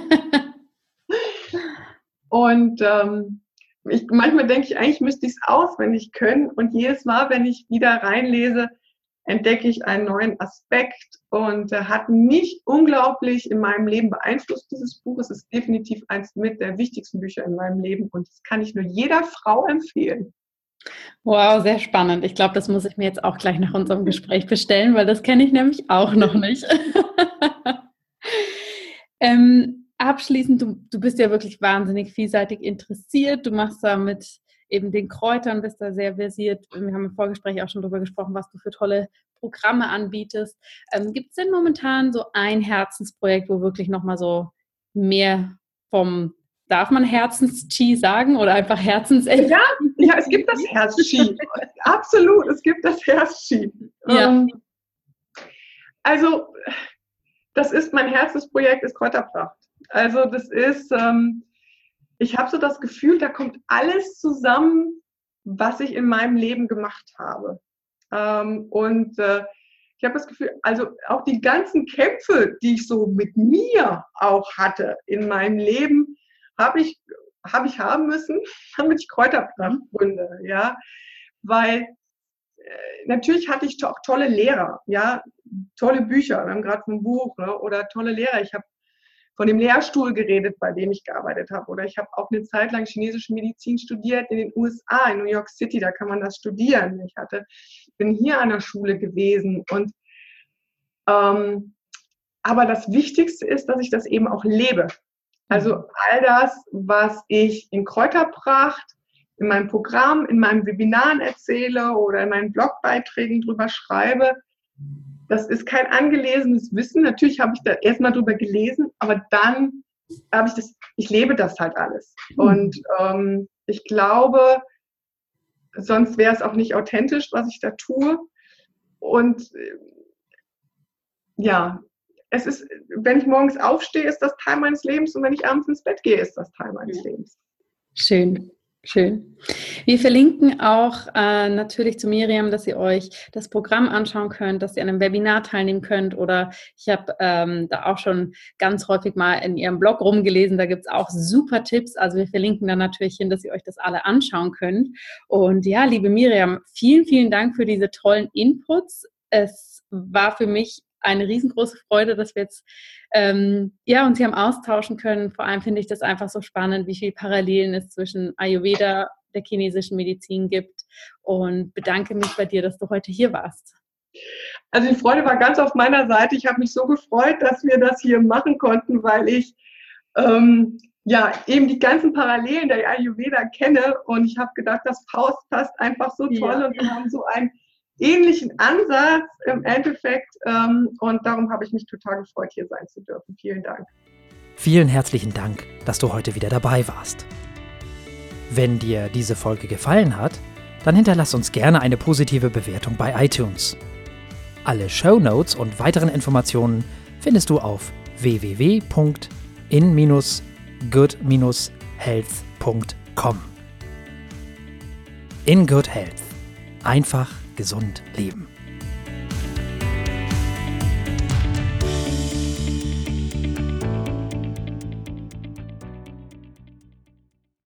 Und ähm, ich, manchmal denke ich, eigentlich müsste ich es auswendig können. Und jedes Mal, wenn ich wieder reinlese, entdecke ich einen neuen Aspekt und äh, hat mich unglaublich in meinem Leben beeinflusst, dieses Buch. Es ist definitiv eins mit der wichtigsten Bücher in meinem Leben und das kann ich nur jeder Frau empfehlen. Wow, sehr spannend. Ich glaube, das muss ich mir jetzt auch gleich nach unserem Gespräch bestellen, weil das kenne ich nämlich auch noch nicht. ähm, abschließend, du, du bist ja wirklich wahnsinnig vielseitig interessiert. Du machst da mit eben den Kräutern, bist da sehr versiert. Wir haben im Vorgespräch auch schon darüber gesprochen, was du für tolle Programme anbietest. Ähm, gibt es denn momentan so ein Herzensprojekt, wo wirklich nochmal so mehr vom, darf man Herzens-Chi sagen oder einfach Herzens-Chi? Ja, ja, es gibt das Herz-Chi. Absolut, es gibt das Herz-Chi. Ja. Ähm, also, das ist mein Herzensprojekt, ist Kräuterpracht. Also, das ist, ähm, ich habe so das Gefühl, da kommt alles zusammen, was ich in meinem Leben gemacht habe. Ähm, und äh, ich habe das Gefühl, also auch die ganzen Kämpfe, die ich so mit mir auch hatte in meinem Leben, habe ich, hab ich haben müssen, damit ich Kräuterpracht gründe. Ja? Weil äh, natürlich hatte ich auch tolle Lehrer, ja, tolle Bücher, wir haben gerade ein Buch, ne? Oder tolle Lehrer. Ich habe von dem Lehrstuhl geredet, bei dem ich gearbeitet habe. Oder ich habe auch eine Zeit lang chinesische Medizin studiert in den U S A, in New York City, da kann man das studieren. Ich hatte, bin hier an der Schule gewesen. Und, ähm, aber das Wichtigste ist, dass ich das eben auch lebe. Also all das, was ich in Kräuterpracht, in meinem Programm, in meinen Webinaren erzähle oder in meinen Blogbeiträgen drüber schreibe, das ist kein angelesenes Wissen. Natürlich habe ich da erstmal drüber gelesen, aber dann habe ich das, ich lebe das halt alles. Und ähm, ich glaube, sonst wäre es auch nicht authentisch, was ich da tue. Und äh, ja, es ist, wenn ich morgens aufstehe, ist das Teil meines Lebens und wenn ich abends ins Bett gehe, ist das Teil meines Lebens. Schön. Schön. Wir verlinken auch äh, natürlich zu Miriam, dass ihr euch das Programm anschauen könnt, dass ihr an einem Webinar teilnehmen könnt oder ich habe ähm, da auch schon ganz häufig mal in ihrem Blog rumgelesen, da gibt es auch super Tipps, also wir verlinken da natürlich hin, dass ihr euch das alle anschauen könnt und ja, liebe Miriam, vielen, vielen Dank für diese tollen Inputs. Es war für mich eine riesengroße Freude, dass wir jetzt ähm, ja, uns hier am austauschen können. Vor allem finde ich das einfach so spannend, wie viele Parallelen es zwischen Ayurveda, der chinesischen Medizin gibt und bedanke mich bei dir, dass du heute hier warst. Also die Freude war ganz auf meiner Seite. Ich habe mich so gefreut, dass wir das hier machen konnten, weil ich ähm, ja eben die ganzen Parallelen der Ayurveda kenne und ich habe gedacht, das Faust passt einfach so toll ja. Und wir haben so ein ähnlichen Ansatz im Endeffekt ähm, und darum habe ich mich total gefreut, hier sein zu dürfen. Vielen Dank. Vielen herzlichen Dank, dass du heute wieder dabei warst. Wenn dir diese Folge gefallen hat, dann hinterlass uns gerne eine positive Bewertung bei iTunes. Alle Shownotes und weiteren Informationen findest du auf w w w punkt in dash good dash health punkt com. In Good Health. Einfach gesund leben.